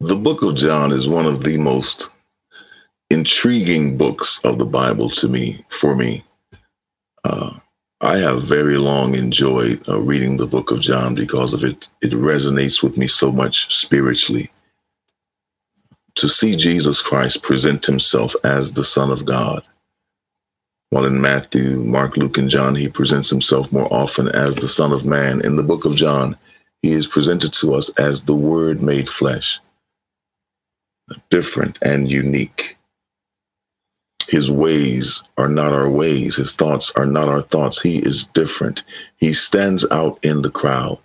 The book of John is one of the most intriguing books of the Bible for me. Uh, I have very long enjoyed reading the book of John because of it. It resonates with me so much spiritually. To see Jesus Christ present himself as the Son of God, while in Matthew, Mark, Luke, and John, he presents himself more often as the Son of Man. In the book of John, he is presented to us as the Word made flesh, different and unique. His ways are not our ways. His thoughts are not our thoughts. He is different. He stands out in the crowd.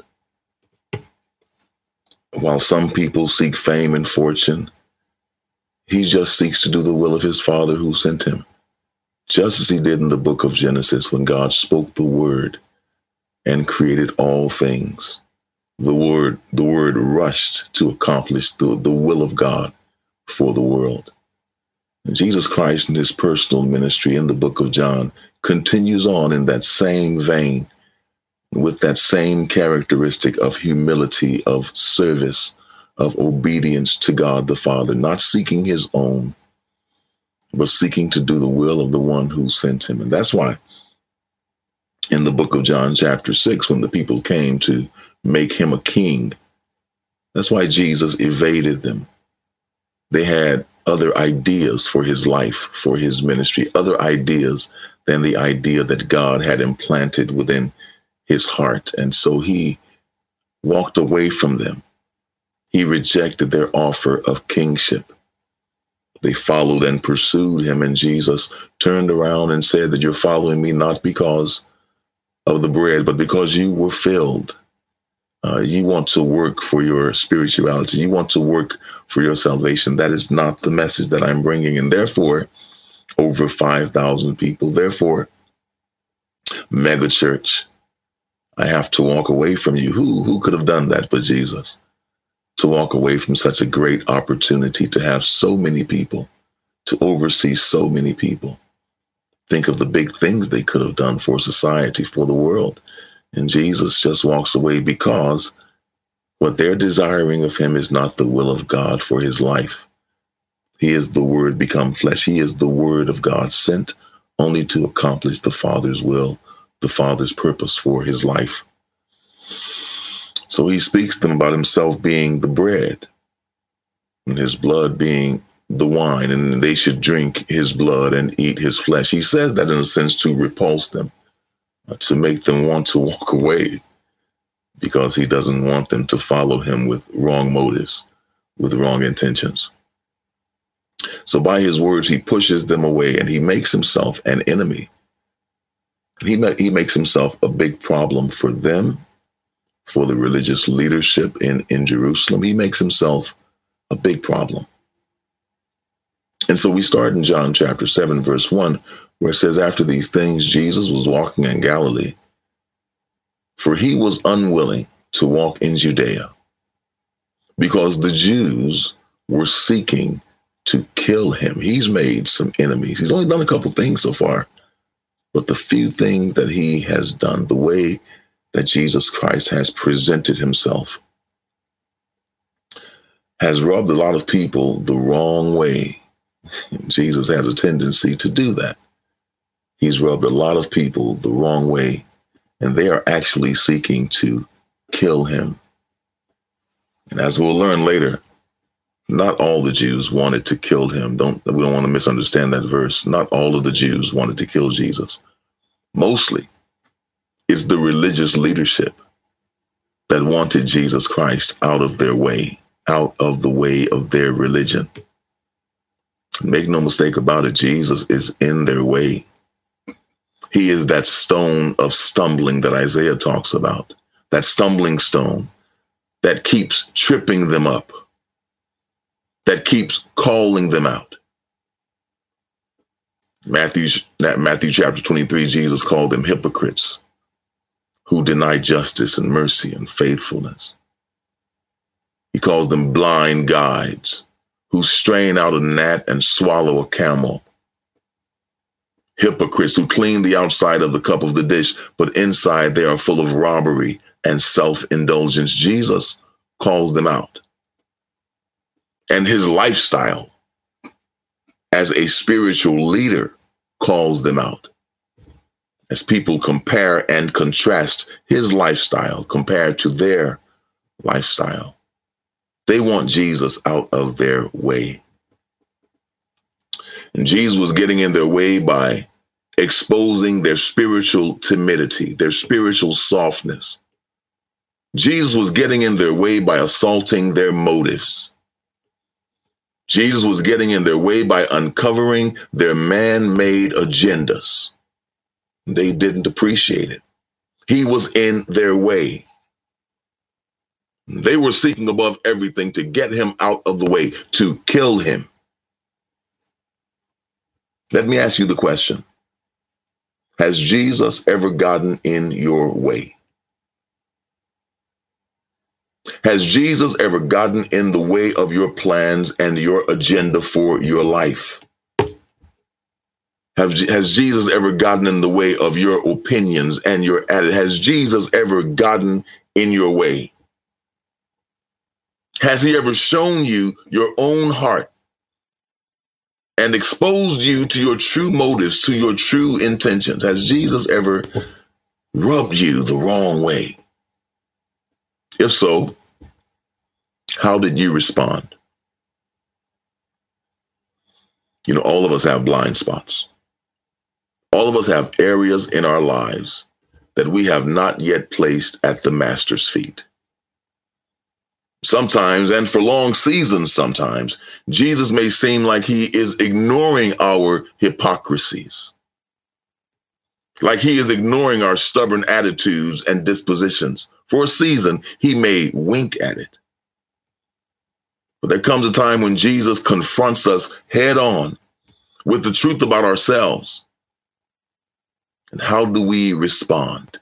While some people seek fame and fortune, he just seeks to do the will of his Father who sent him. Just as he did in the book of Genesis when God spoke the word and created all things. The word rushed to accomplish the will of God for the world. And Jesus Christ in his personal ministry in the book of John continues on in that same vein, with that same characteristic of humility, of service, of obedience to God the Father, not seeking his own, but seeking to do the will of the one who sent him. And that's why in the book of John, chapter 6, when the people came to make him a king, that's why Jesus evaded them. They had other ideas for his life, for his ministry, other ideas than the idea that God had implanted within his heart. And so he walked away from them. He rejected their offer of kingship. They followed and pursued him, and Jesus turned around and said that you're following me not because of the bread, but because you were filled. You want to work for your spirituality. You want to work for your salvation. That is not the message that I'm bringing. And therefore, over 5,000 people, therefore, mega church, I have to walk away from you. Who could have done that but Jesus? To walk away from such a great opportunity to have so many people, to oversee so many people. Think of the big things they could have done for society, for the world. And Jesus just walks away because what they're desiring of him is not the will of God for his life. He is the Word become flesh. He is the Word of God sent only to accomplish the Father's will, the Father's purpose for his life. So he speaks to them about himself being the bread and his blood being the wine, and they should drink his blood and eat his flesh. He says that in a sense to repulse them, to make them want to walk away, because he doesn't want them to follow him with wrong motives, with wrong intentions. So by his words, he pushes them away and he makes himself an enemy. He makes himself a big problem for them, for the religious leadership in Jerusalem. He makes himself a big problem. And so we start in John chapter 7, verse 1, where it says, after these things, Jesus was walking in Galilee, for he was unwilling to walk in Judea, because the Jews were seeking to kill him. He's made some enemies. He's only done a couple things so far, but the few things that he has done, the way that Jesus Christ has presented himself, has rubbed a lot of people the wrong way. Jesus has a tendency to do that. He's rubbed a lot of people the wrong way, and they are actually seeking to kill him. And as we'll learn later, not all the Jews wanted to kill him. We don't want to misunderstand that verse. Not all of the Jews wanted to kill Jesus. Mostly, it's the religious leadership that wanted Jesus Christ out of their way, out of the way of their religion. Make no mistake about it, Jesus is in their way. He is that stone of stumbling that Isaiah talks about, that stumbling stone that keeps tripping them up, that keeps calling them out. Matthew chapter 23, Jesus called them hypocrites who deny justice and mercy and faithfulness. He calls them blind guides who strain out a gnat and swallow a camel. Hypocrites who clean the outside of the cup of the dish, but inside they are full of robbery and self-indulgence. Jesus calls them out. And his lifestyle as a spiritual leader calls them out. As people compare and contrast his lifestyle compared to their lifestyle, they want Jesus out of their way. And Jesus was getting in their way by exposing their spiritual timidity, their spiritual softness. Jesus was getting in their way by assaulting their motives. Jesus was getting in their way by uncovering their man-made agendas. They didn't appreciate it. He was in their way. They were seeking above everything to get him out of the way, to kill him. Let me ask you the question. Has Jesus ever gotten in your way? Has Jesus ever gotten in the way of your plans and your agenda for your life? Has Jesus ever gotten in the way of your opinions and your attitude? Has Jesus ever gotten in your way? Has he ever shown you your own heart and exposed you to your true motives, to your true intentions? Has Jesus ever rubbed you the wrong way? If so, how did you respond? You know, all of us have blind spots. All of us have areas in our lives that we have not yet placed at the Master's feet. Sometimes, and for long seasons sometimes, Jesus may seem like he is ignoring our hypocrisies, like he is ignoring our stubborn attitudes and dispositions. For a season, he may wink at it. But there comes a time when Jesus confronts us head on with the truth about ourselves. And how do we respond?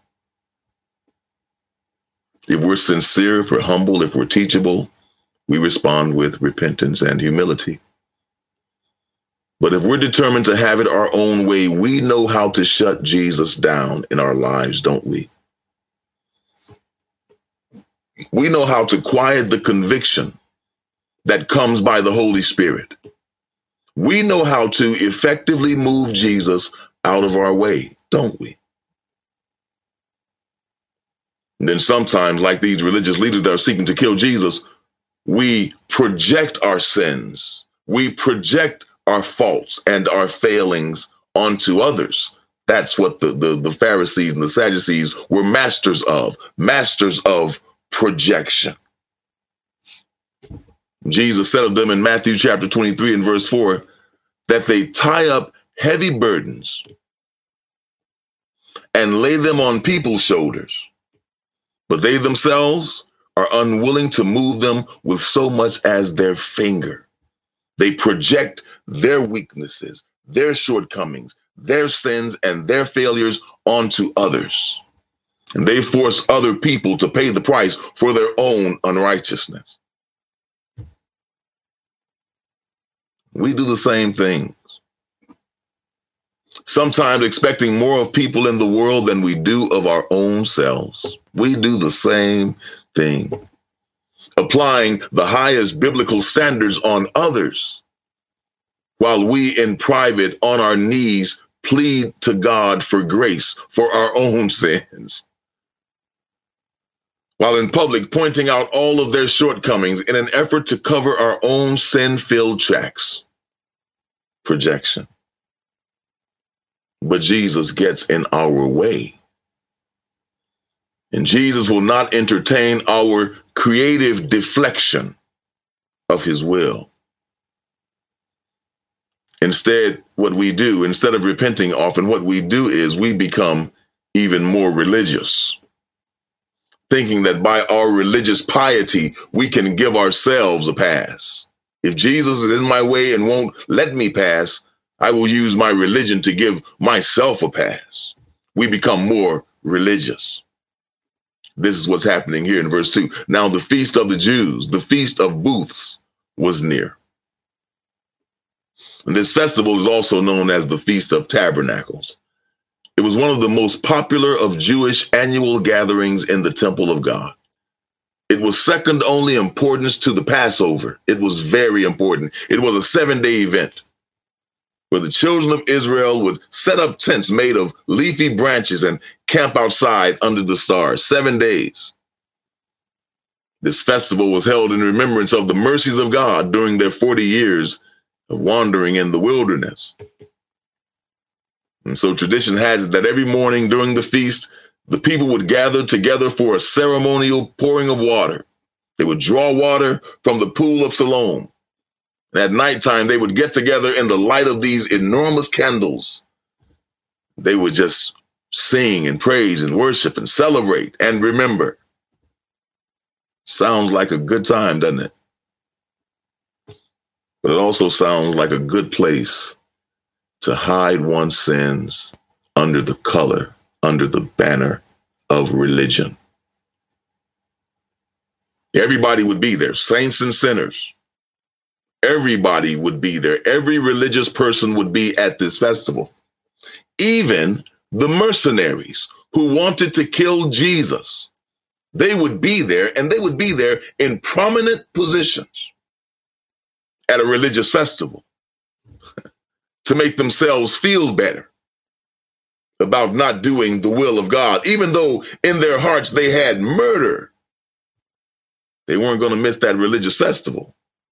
If we're sincere, if we're humble, if we're teachable, we respond with repentance and humility. But if we're determined to have it our own way, we know how to shut Jesus down in our lives, don't we? We know how to quiet the conviction that comes by the Holy Spirit. We know how to effectively move Jesus out of our way, don't we? And then sometimes, like these religious leaders that are seeking to kill Jesus, we project our sins. We project our faults and our failings onto others. That's what the Pharisees and the Sadducees were masters of projection. Jesus said of them in Matthew chapter 23 and verse 4 that they tie up heavy burdens and lay them on people's shoulders, but they themselves are unwilling to move them with so much as their finger. They project their weaknesses, their shortcomings, their sins, and their failures onto others. And they force other people to pay the price for their own unrighteousness. We do the same things. Sometimes expecting more of people in the world than we do of our own selves. We do the same thing. Applying the highest biblical standards on others, while we in private on our knees plead to God for grace for our own sins. While in public pointing out all of their shortcomings in an effort to cover our own sin-filled tracks. Projection. But Jesus gets in our way. And Jesus will not entertain our creative deflection of his will. Instead, what we do, instead of repenting often, what we do is we become even more religious, thinking that by our religious piety, we can give ourselves a pass. If Jesus is in my way and won't let me pass, I will use my religion to give myself a pass. We become more religious. This is what's happening here in verse 2. Now the feast of the Jews, the feast of booths, was near. And this festival is also known as the Feast of Tabernacles. It was one of the most popular of Jewish annual gatherings in the temple of God. It was second only importance to the Passover. It was very important. It was a 7-day event where the children of Israel would set up tents made of leafy branches and camp outside under the stars, 7 days. This festival was held in remembrance of the mercies of God during their 40 years of wandering in the wilderness. And so tradition has it that every morning during the feast, the people would gather together for a ceremonial pouring of water. They would draw water from the pool of Siloam. And at nighttime, they would get together in the light of these enormous candles. They would just sing and praise and worship and celebrate and remember. Sounds like a good time, doesn't it? But it also sounds like a good place to hide one's sins under the color, under the banner of religion. Everybody would be there, saints and sinners. Everybody would be there. Every religious person would be at this festival. Even the mercenaries who wanted to kill Jesus, they would be there, and they would be there in prominent positions at a religious festival to make themselves feel better about not doing the will of God. Even though in their hearts they had murder, they weren't going to miss that religious festival.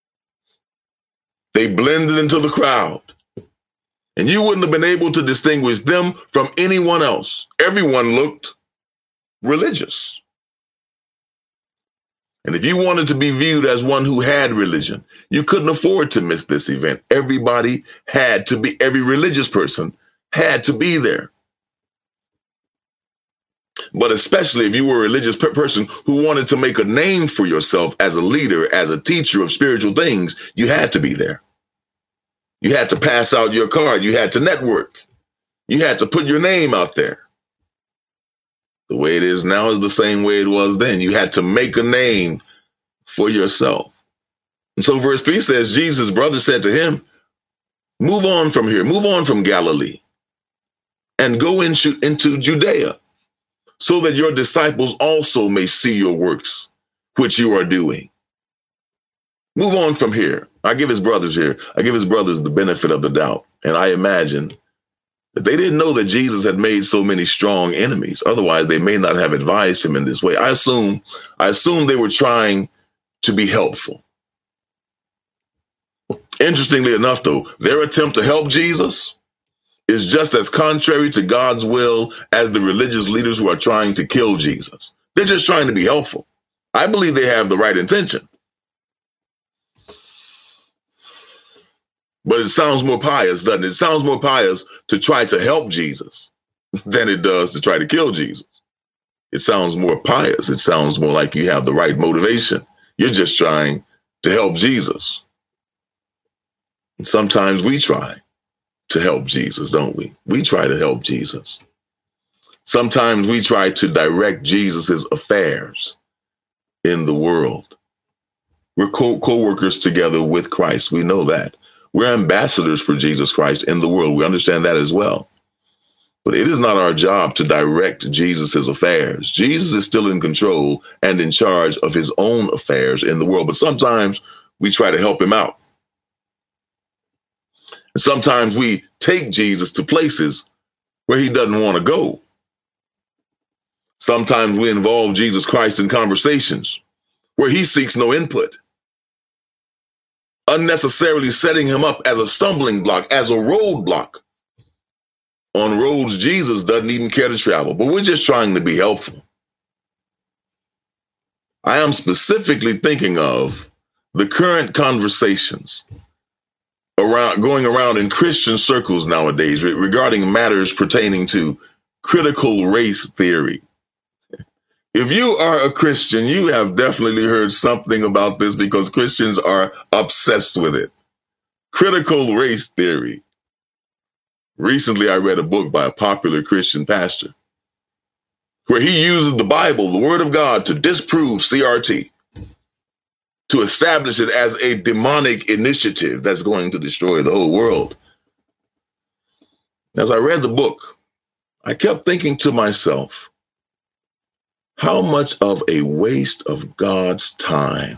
They blended into the crowd, and you wouldn't have been able to distinguish them from anyone else. Everyone looked religious. And if you wanted to be viewed as one who had religion, you couldn't afford to miss this event. Everybody had to be, every religious person had to be there. But especially if you were a religious person who wanted to make a name for yourself as a leader, as a teacher of spiritual things, you had to be there. You had to pass out your card. You had to network. You had to put your name out there. The way it is now is the same way it was then. You had to make a name for yourself. And so verse 3 says, Jesus' brother said to him, move on from here, move on from Galilee, and go into Judea, so that your disciples also may see your works, which you are doing. Move on from here. I give his brothers the benefit of the doubt. And I imagine that they didn't know that Jesus had made so many strong enemies. Otherwise, they may not have advised him in this way. I assume they were trying to be helpful. Interestingly enough, though, their attempt to help Jesus is just as contrary to God's will as the religious leaders who are trying to kill Jesus. They're just trying to be helpful. I believe they have the right intention. But it sounds more pious, doesn't it? It sounds more pious to try to help Jesus than it does to try to kill Jesus. It sounds more pious. It sounds more like you have the right motivation. You're just trying to help Jesus. And sometimes we try to help Jesus, don't we? We try to help Jesus. Sometimes we try to direct Jesus's affairs in the world. We're co-workers together with Christ. We know that. We're ambassadors for Jesus Christ in the world. We understand that as well. But it is not our job to direct Jesus's affairs. Jesus is still in control and in charge of his own affairs in the world. But sometimes we try to help him out. And sometimes we take Jesus to places where he doesn't want to go. Sometimes we involve Jesus Christ in conversations where he seeks no input, unnecessarily setting him up as a stumbling block, as a roadblock on roads Jesus doesn't even care to travel. But we're just trying to be helpful. I am specifically thinking of the current conversations going around in Christian circles nowadays regarding matters pertaining to critical race theory. If you are a Christian, you have definitely heard something about this because Christians are obsessed with it. Critical race theory. Recently, I read a book by a popular Christian pastor where he uses the Bible, the Word of God, to disprove CRT, to establish it as a demonic initiative that's going to destroy the whole world. As I read the book, I kept thinking to myself, How much of a waste of God's time?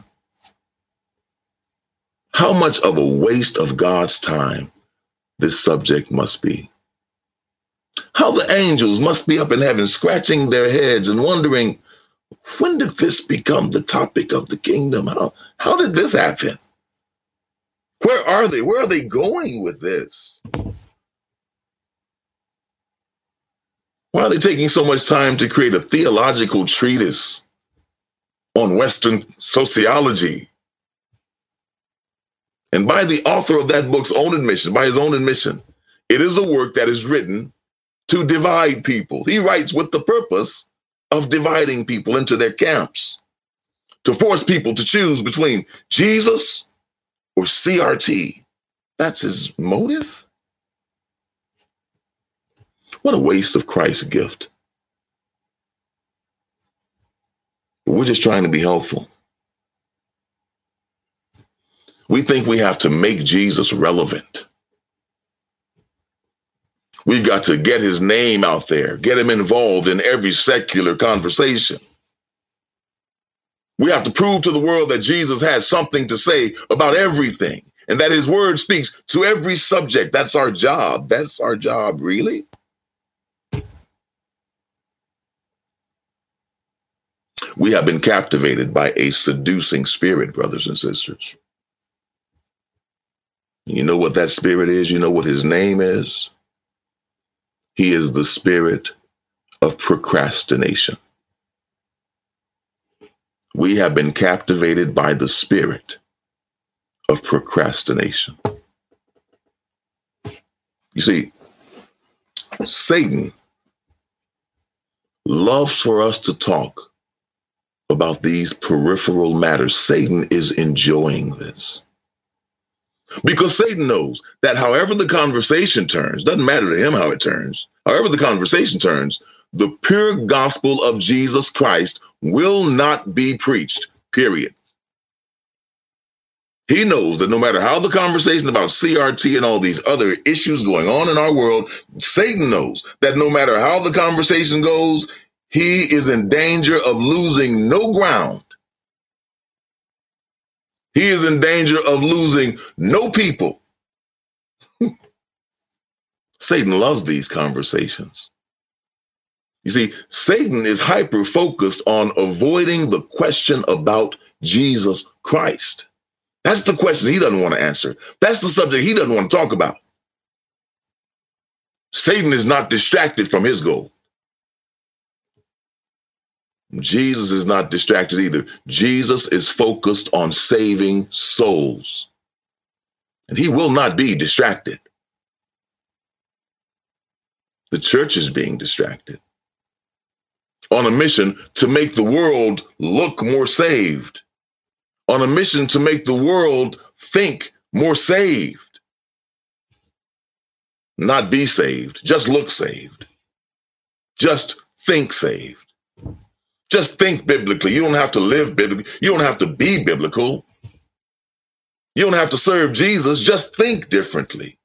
How much of a waste of God's time this subject must be? How the angels must be up in heaven scratching their heads and wondering, when did this become the topic of the kingdom? How did this happen? Where are they? Where are they going with this? Why are they taking so much time to create a theological treatise on Western sociology? And by the author of that book's own admission, by his own admission, it is a work that is written to divide people. He writes with the purpose of dividing people into their camps, to force people to choose between Jesus or CRT. That's his motive. What a waste of Christ's gift. We're just trying to be helpful. We think we have to make Jesus relevant. We've got to get his name out there, get him involved in every secular conversation. We have to prove to the world that Jesus has something to say about everything and that his word speaks to every subject. That's our job. That's our job, really. We have been captivated by a seducing spirit, brothers and sisters. You know what that spirit is? You know what his name is? He is the spirit of procrastination. We have been captivated by the spirit of procrastination. You see, Satan loves for us to talk about these peripheral matters. Satan is enjoying this. Because Satan knows that however the conversation turns, doesn't matter to him how it turns, however the conversation turns, the pure gospel of Jesus Christ will not be preached, period. He knows that no matter how the conversation about CRT and all these other issues going on in our world, Satan knows that no matter how the conversation goes, he is in danger of losing no ground. He is in danger of losing no people. Satan loves these conversations. You see, Satan is hyper-focused on avoiding the question about Jesus Christ. That's the question he doesn't want to answer. That's the subject he doesn't want to talk about. Satan is not distracted from his goal. Jesus is not distracted either. Jesus is focused on saving souls. And he will not be distracted. The church is being distracted on a mission to make the world look more saved, on a mission to make the world think more saved, not be saved, just look saved, just think saved. Just think biblically. You don't have to live biblically. You don't have to be biblical. You don't have to serve Jesus. Just think differently.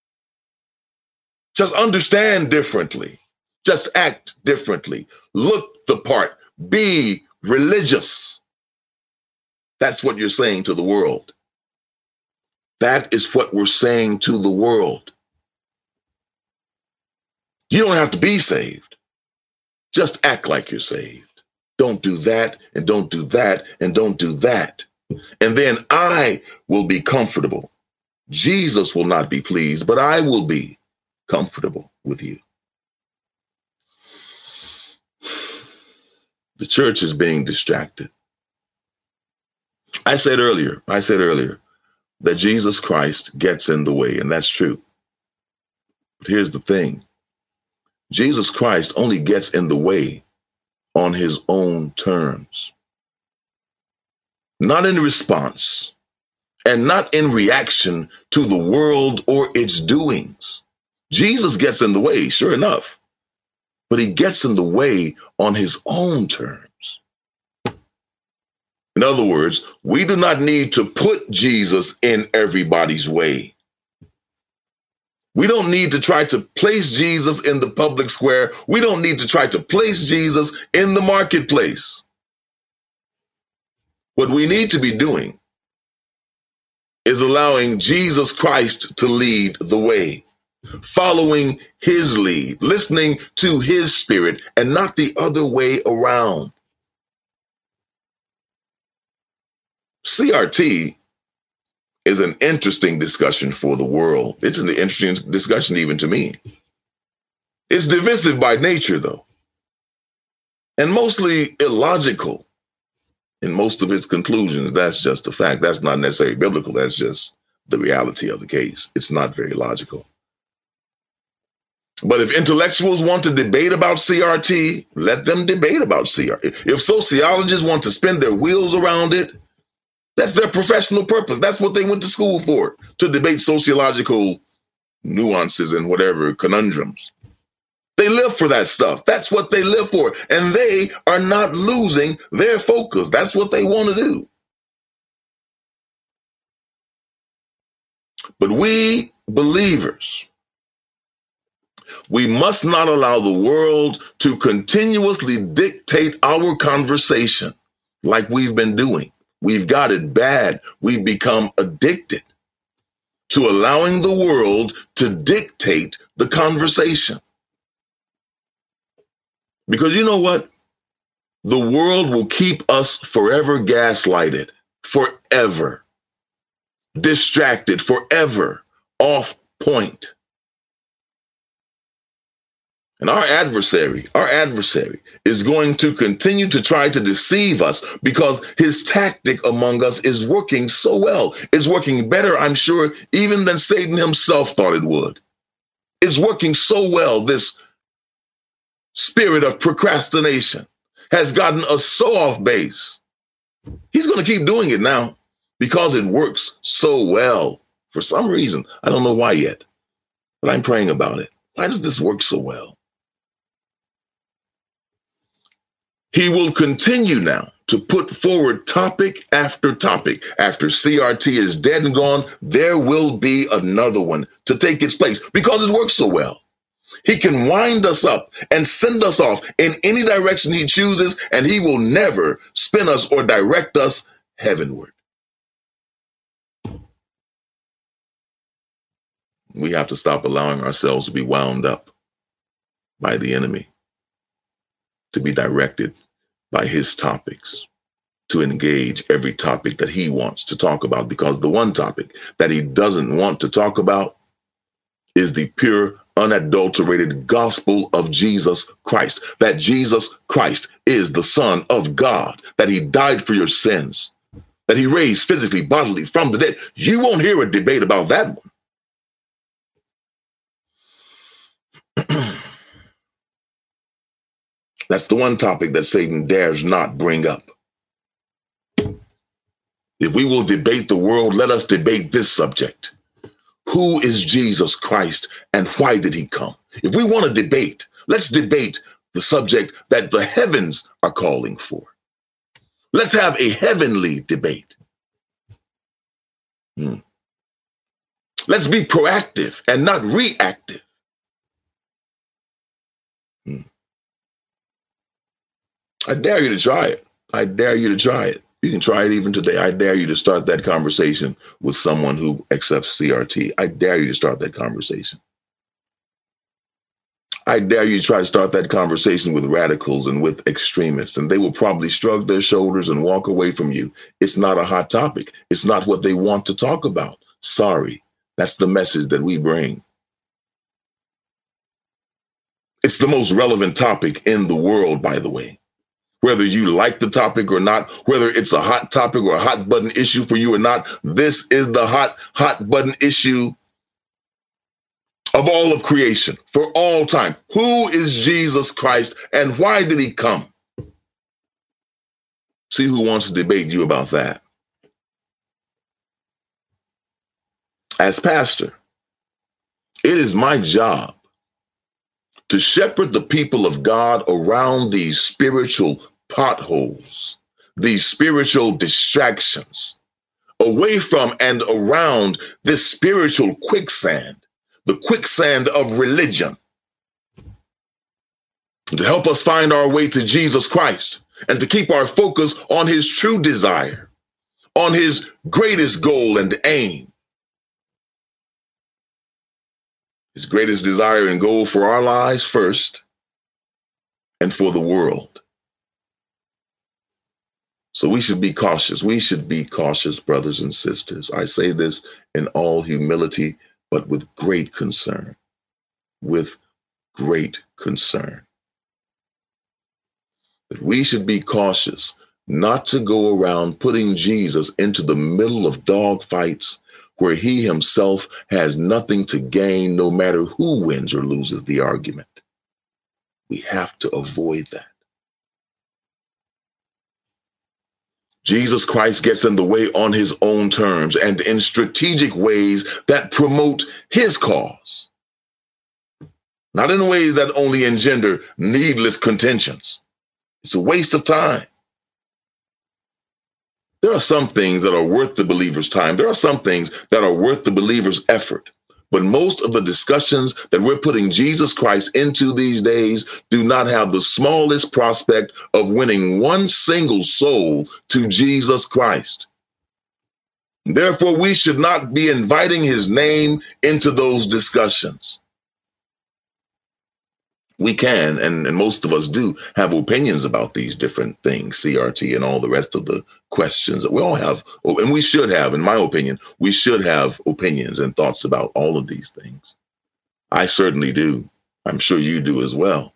Just understand differently. Just act differently. Look the part. Be religious. That's what you're saying to the world. That is what we're saying to the world. You don't have to be saved. Just act like you're saved. Don't do that, and don't do that, and don't do that. And then I will be comfortable. Jesus will not be pleased, but I will be comfortable with you. The church is being distracted. I said earlier that Jesus Christ gets in the way, and that's true. But here's the thing. Jesus Christ only gets in the way on his own terms, not in response and not in reaction to the world or its doings. Jesus gets in the way, sure enough, but he gets in the way on his own terms. In other words, we do not need to put Jesus in everybody's way. We don't need to try to place Jesus in the public square. We don't need to try to place Jesus in the marketplace. What we need to be doing is allowing Jesus Christ to lead the way, following his lead, listening to his spirit, and not the other way around. CRT is an interesting discussion for the world. It's an interesting discussion even to me. It's divisive by nature, though, and mostly illogical in most of its conclusions. That's just a fact. That's not necessarily biblical. That's just the reality of the case. It's not very logical. But if intellectuals want to debate about CRT, let them debate about CRT. If sociologists want to spin their wheels around it, that's their professional purpose. That's what they went to school for, to debate sociological nuances and whatever conundrums. They live for that stuff. That's what they live for. And they are not losing their focus. That's what they want to do. But we believers, we must not allow the world to continuously dictate our conversation like we've been doing. We've got it bad. We've become addicted to allowing the world to dictate the conversation. Because you know what? The world will keep us forever gaslighted, forever distracted, forever off point. And our adversary is going to continue to try to deceive us because his tactic among us is working so well. It's working better, I'm sure, even than Satan himself thought it would. It's working so well. This spirit of procrastination has gotten us so off base. He's going to keep doing it now because it works so well. For some reason, I don't know why yet, but I'm praying about it. Why does this work so well? He will continue now to put forward topic after topic. After CRT is dead and gone, there will be another one to take its place because it works so well. He can wind us up and send us off in any direction he chooses, and he will never spin us or direct us heavenward. We have to stop allowing ourselves to be wound up by the enemy, to be directed by his topics, to engage every topic that he wants to talk about, because the one topic that he doesn't want to talk about is the pure, unadulterated gospel of Jesus Christ, that Jesus Christ is the Son of God, that he died for your sins, that he raised physically, bodily from the dead. You won't hear a debate about that one. That's the one topic that Satan dares not bring up. If we will debate the world, let us debate this subject. Who is Jesus Christ and why did he come? If we want to debate, let's debate the subject that the heavens are calling for. Let's have a heavenly debate. Let's be proactive and not reactive. I dare you to try it. I dare you to try it. You can try it even today. I dare you to start that conversation with someone who accepts CRT. I dare you to start that conversation. I dare you to try to start that conversation with radicals and with extremists, and they will probably shrug their shoulders and walk away from you. It's not a hot topic. It's not what they want to talk about. Sorry, that's the message that we bring. It's the most relevant topic in the world, by the way. Whether you like the topic or not, whether it's a hot topic or a hot button issue for you or not, this is the hot button issue of all of creation for all time. Who is Jesus Christ and why did he come? See who wants to debate you about that. As pastor, it is my job to shepherd the people of God around these spiritual potholes, these spiritual distractions, away from and around this spiritual quicksand the quicksand of religion, to help us find our way to Jesus Christ and to keep our focus on his true desire, on his greatest goal and aim. His greatest desire and goal for our lives first and for the world. So we should be cautious. We should be cautious, brothers and sisters. I say this in all humility, but with great concern. With great concern. That we should be cautious not to go around putting Jesus into the middle of dog fights where he himself has nothing to gain, no matter who wins or loses the argument. We have to avoid that. Jesus Christ gets in the way on his own terms and in strategic ways that promote his cause, not in ways that only engender needless contentions. It's a waste of time. There are some things that are worth the believer's time. There are some things that are worth the believer's effort. But most of the discussions that we're putting Jesus Christ into these days do not have the smallest prospect of winning one single soul to Jesus Christ. Therefore, we should not be inviting his name into those discussions. We can, and most of us do, have opinions about these different things, CRT and all the rest of the questions that we all have, and we should have, in my opinion, we should have opinions and thoughts about all of these things. I certainly do. I'm sure you do as well.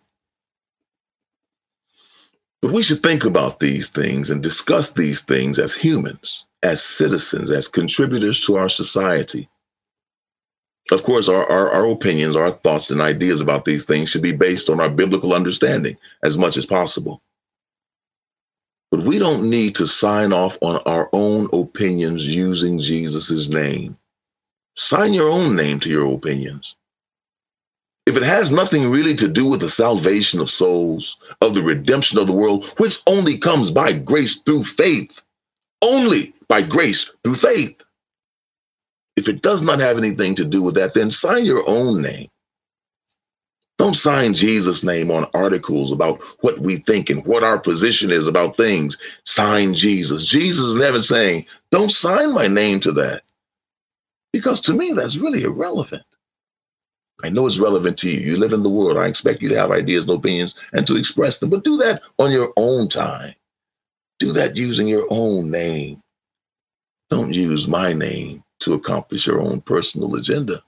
But we should think about these things and discuss these things as humans, as citizens, as contributors to our society. Of course, our opinions, our thoughts and ideas about these things should be based on our biblical understanding as much as possible. But we don't need to sign off on our own opinions using Jesus' name. Sign your own name to your opinions. If it has nothing really to do with the salvation of souls, of the redemption of the world, which only comes by grace through faith, only by grace through faith. If it does not have anything to do with that, then sign your own name. Don't sign Jesus' name on articles about what we think and what our position is about things. Sign Jesus. Jesus is never saying, don't sign my name to that. Because to me, that's really irrelevant. I know it's relevant to you. You live in the world. I expect you to have ideas and opinions and to express them, but do that on your own time. Do that using your own name. Don't use my name to accomplish your own personal agenda.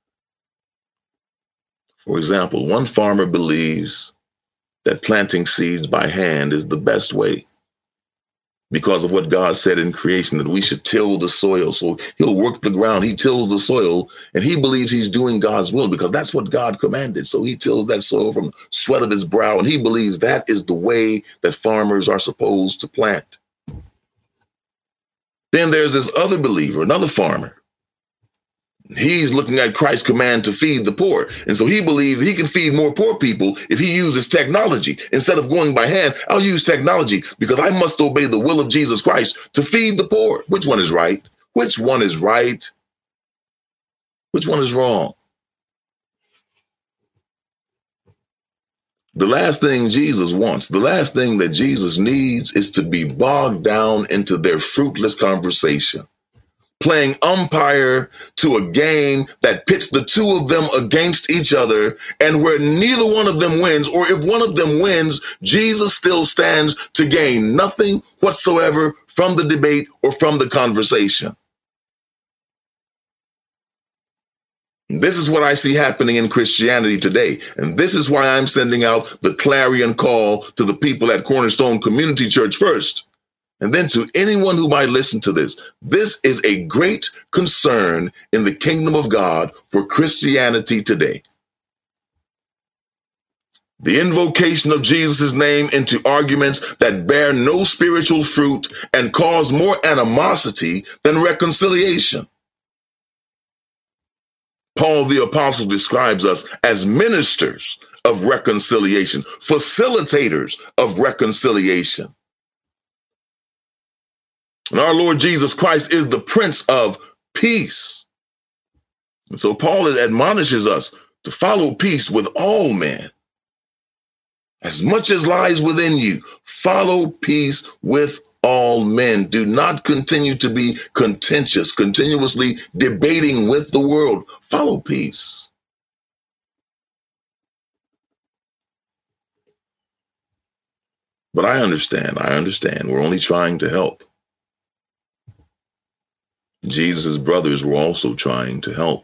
For example, one farmer believes that planting seeds by hand is the best way because of what God said in creation, that we should till the soil. So he'll work the ground, he tills the soil, and he believes he's doing God's will because that's what God commanded. So he tills that soil from the sweat of his brow, and he believes that is the way that farmers are supposed to plant. Then there's this other believer, another farmer. He's looking at Christ's command to feed the poor. And so he believes he can feed more poor people if he uses technology. Instead of going by hand, I'll use technology because I must obey the will of Jesus Christ to feed the poor. Which one is right? Which one is right? Which one is wrong? The last thing Jesus wants, the last thing that Jesus needs is to be bogged down into their fruitless conversation, playing umpire to a game that pits the two of them against each other and where neither one of them wins, or if one of them wins, Jesus still stands to gain nothing whatsoever from the debate or from the conversation. This is what I see happening in Christianity today. And this is why I'm sending out the clarion call to the people at Cornerstone Community Church first, and then to anyone who might listen to this. This is a great concern in the kingdom of God for Christianity today. The invocation of Jesus' name into arguments that bear no spiritual fruit and cause more animosity than reconciliation. Paul the Apostle describes us as ministers of reconciliation, facilitators of reconciliation. And our Lord Jesus Christ is the Prince of Peace. And so Paul admonishes us to follow peace with all men. As much as lies within you, follow peace with all men. Do not continue to be contentious, continuously debating with the world. Follow peace. But I understand. We're only trying to help. Jesus' brothers were also trying to help.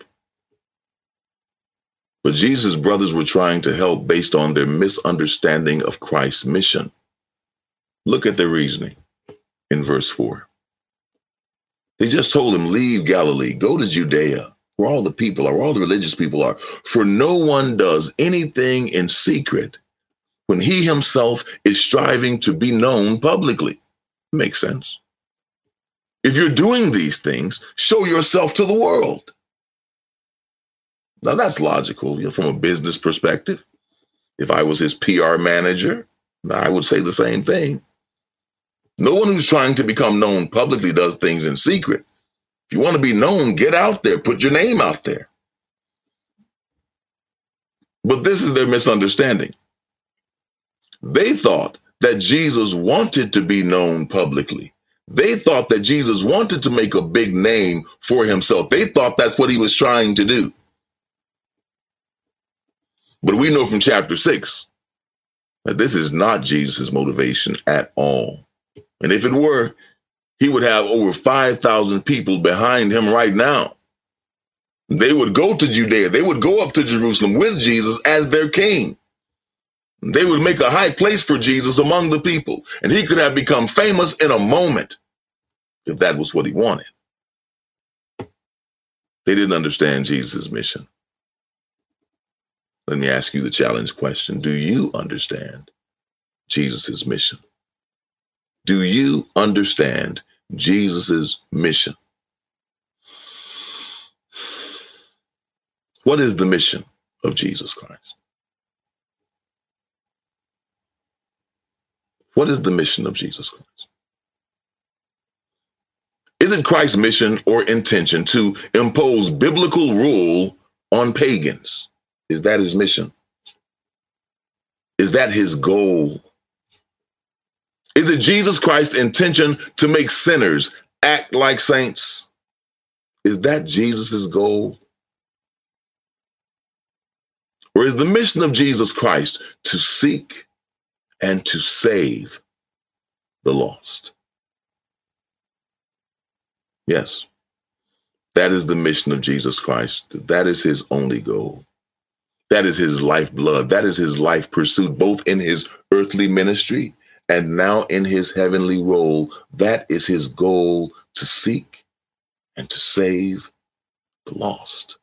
But Jesus' brothers were trying to help based on their misunderstanding of Christ's mission. Look at their reasoning in verse 4. They just told him, leave Galilee, go to Judea, where all the people are, where all the religious people are. For no one does anything in secret when he himself is striving to be known publicly. Makes sense. If you're doing these things, show yourself to the world. Now that's logical, from a business perspective. If I was his PR manager, I would say the same thing. No one who's trying to become known publicly does things in secret. If you want to be known, get out there, put your name out there. But this is their misunderstanding. They thought that Jesus wanted to be known publicly. They thought that Jesus wanted to make a big name for himself. They thought that's what he was trying to do. But we know from chapter 6 that this is not Jesus' motivation at all. And if it were, he would have over 5,000 people behind him right now. They would go to Judea. They would go up to Jerusalem with Jesus as their king. They would make a high place for Jesus among the people, and he could have become famous in a moment if that was what he wanted. They didn't understand Jesus' mission. Let me ask you the challenge question. Do you understand Jesus' mission? Do you understand Jesus' mission? What is the mission of Jesus Christ? What is the mission of Jesus Christ? Isn't Christ's mission or intention to impose biblical rule on pagans? Is that his mission? Is that his goal? Is it Jesus Christ's intention to make sinners act like saints? Is that Jesus' goal? Or is the mission of Jesus Christ to seek and to save the lost? Yes, that is the mission of Jesus Christ. That is his only goal. That is his lifeblood. That is his life pursuit, both in his earthly ministry and now in his heavenly role. That is his goal, to seek and to save the lost.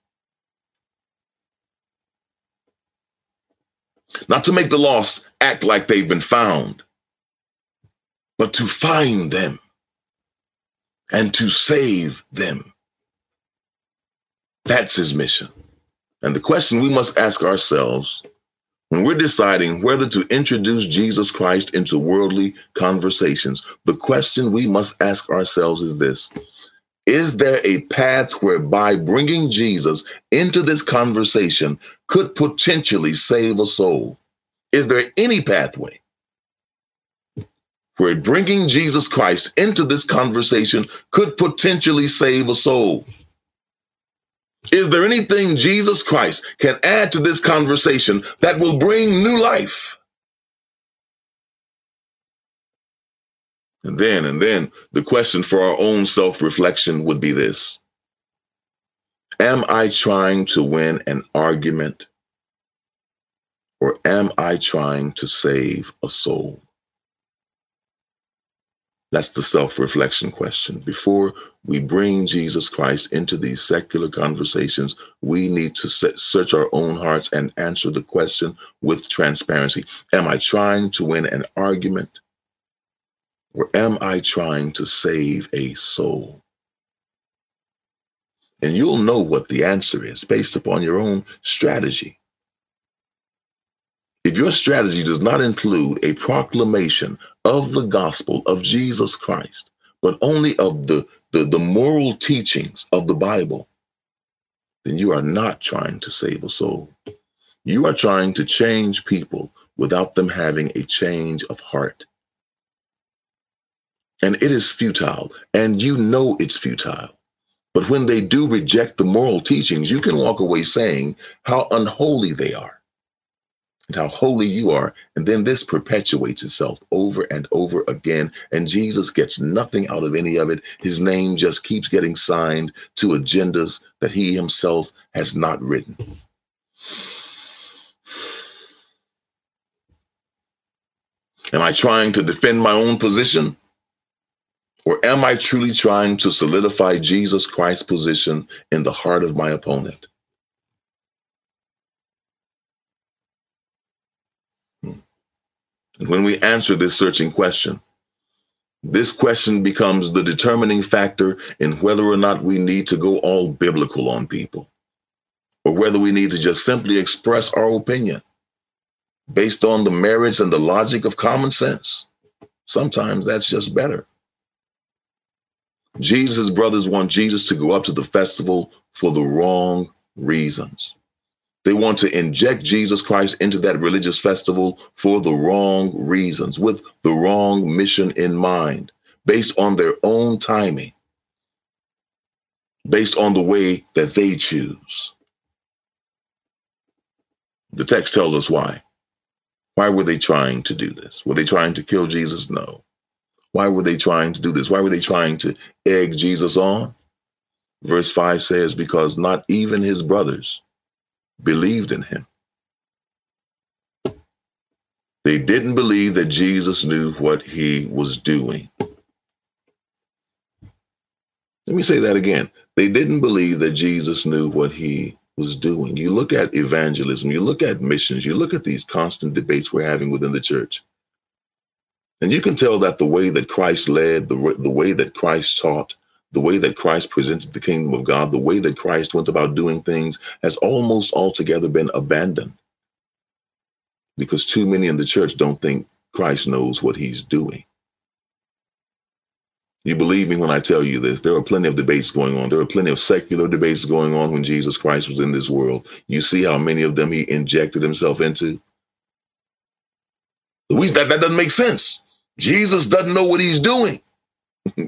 Not to make the lost act like they've been found, but to find them and to save them. That's his mission. And the question we must ask ourselves when we're deciding whether to introduce Jesus Christ into worldly conversations, the question we must ask ourselves is this: is there a path whereby bringing Jesus into this conversation could potentially save a soul? Is there any pathway where bringing Jesus Christ into this conversation could potentially save a soul? Is there anything Jesus Christ can add to this conversation that will bring new life? And then the question for our own self-reflection would be this: am I trying to win an argument, or am I trying to save a soul? That's the self-reflection question. Before we bring Jesus Christ into these secular conversations, we need to search our own hearts and answer the question with transparency. Am I trying to win an argument, or am I trying to save a soul? And you'll know what the answer is based upon your own strategy. If your strategy does not include a proclamation of the gospel of Jesus Christ, but only of the moral teachings of the Bible, then you are not trying to save a soul. You are trying to change people without them having a change of heart. And it is futile, and you know it's futile. But when they do reject the moral teachings, you can walk away saying how unholy they are and how holy you are. And then this perpetuates itself over and over again. And Jesus gets nothing out of any of it. His name just keeps getting signed to agendas that he himself has not written. Am I trying to defend my own position? Or am I truly trying to solidify Jesus Christ's position in the heart of my opponent? When we answer this searching question, this question becomes the determining factor in whether or not we need to go all biblical on people, or whether we need to just simply express our opinion based on the merits and the logic of common sense. Sometimes that's just better. Jesus' brothers want Jesus to go up to the festival for the wrong reasons. They want to inject Jesus Christ into that religious festival for the wrong reasons, with the wrong mission in mind, based on their own timing, based on the way that they choose. The text tells us why. Why were they trying to do this? Were they trying to kill Jesus? No. Why were they trying to do this? Why were they trying to egg Jesus on? Verse 5 says, because not even his brothers believed in him. They didn't believe that Jesus knew what he was doing. Let me say that again. They didn't believe that Jesus knew what he was doing. You look at evangelism, you look at missions, you look at these constant debates we're having within the church. And you can tell that the way that Christ led, the way that Christ taught, the way that Christ presented the kingdom of God, the way that Christ went about doing things has almost altogether been abandoned. Because too many in the church don't think Christ knows what he's doing. You believe me when I tell you this. There are plenty of debates going on. There are plenty of secular debates going on when Jesus Christ was in this world. You see how many of them he injected himself into? That doesn't make sense. Jesus doesn't know what he's doing. They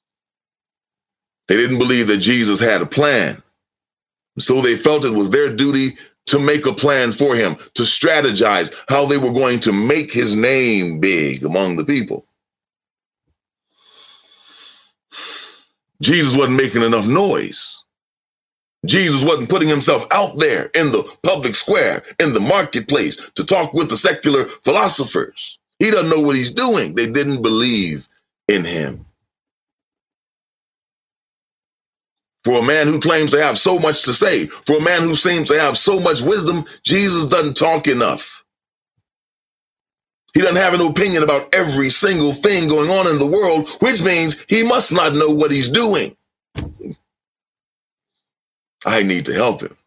didn't believe that Jesus had a plan. So they felt it was their duty to make a plan for him, to strategize how they were going to make his name big among the people. Jesus wasn't making enough noise. Jesus wasn't putting himself out there in the public square, in the marketplace, to talk with the secular philosophers. He doesn't know what he's doing. They didn't believe in him. For a man who claims to have so much to say, for a man who seems to have so much wisdom, Jesus doesn't talk enough. He doesn't have an opinion about every single thing going on in the world, which means he must not know what he's doing. I need to help him.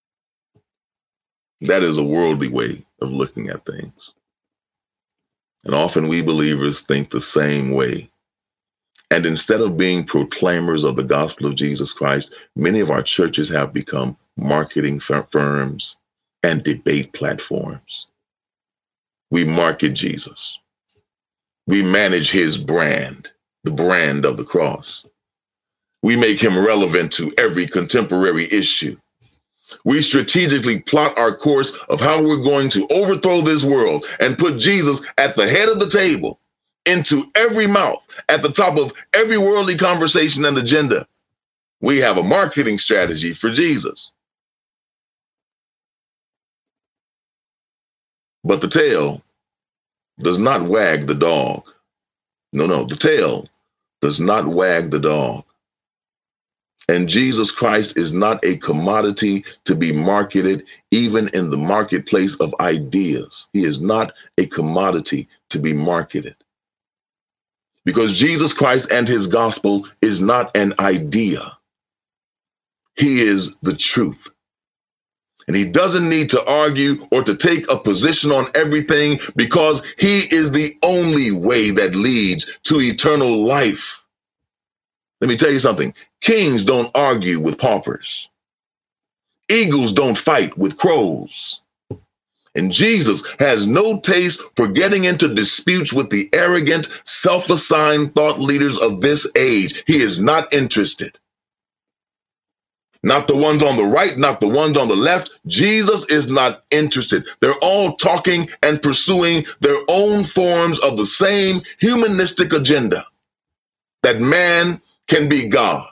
That is a worldly way of looking at things. And often we believers think the same way. And instead of being proclaimers of the gospel of Jesus Christ, many of our churches have become marketing firms and debate platforms. We market Jesus. We manage his brand, the brand of the cross. We make him relevant to every contemporary issue. We strategically plot our course of how we're going to overthrow this world and put Jesus at the head of the table, into every mouth, at the top of every worldly conversation and agenda. We have a marketing strategy for Jesus. But the tail does not wag the dog. No, the tail does not wag the dog. And Jesus Christ is not a commodity to be marketed even in the marketplace of ideas. He is not a commodity to be marketed. Because Jesus Christ and his gospel is not an idea. He is the truth. And he doesn't need to argue or to take a position on everything because he is the only way that leads to eternal life. Let me tell you something. Kings don't argue with paupers. Eagles don't fight with crows. And Jesus has no taste for getting into disputes with the arrogant, self-assigned thought leaders of this age. He is not interested. Not the ones on the right, not the ones on the left. Jesus is not interested. They're all talking and pursuing their own forms of the same humanistic agenda, that man can be God.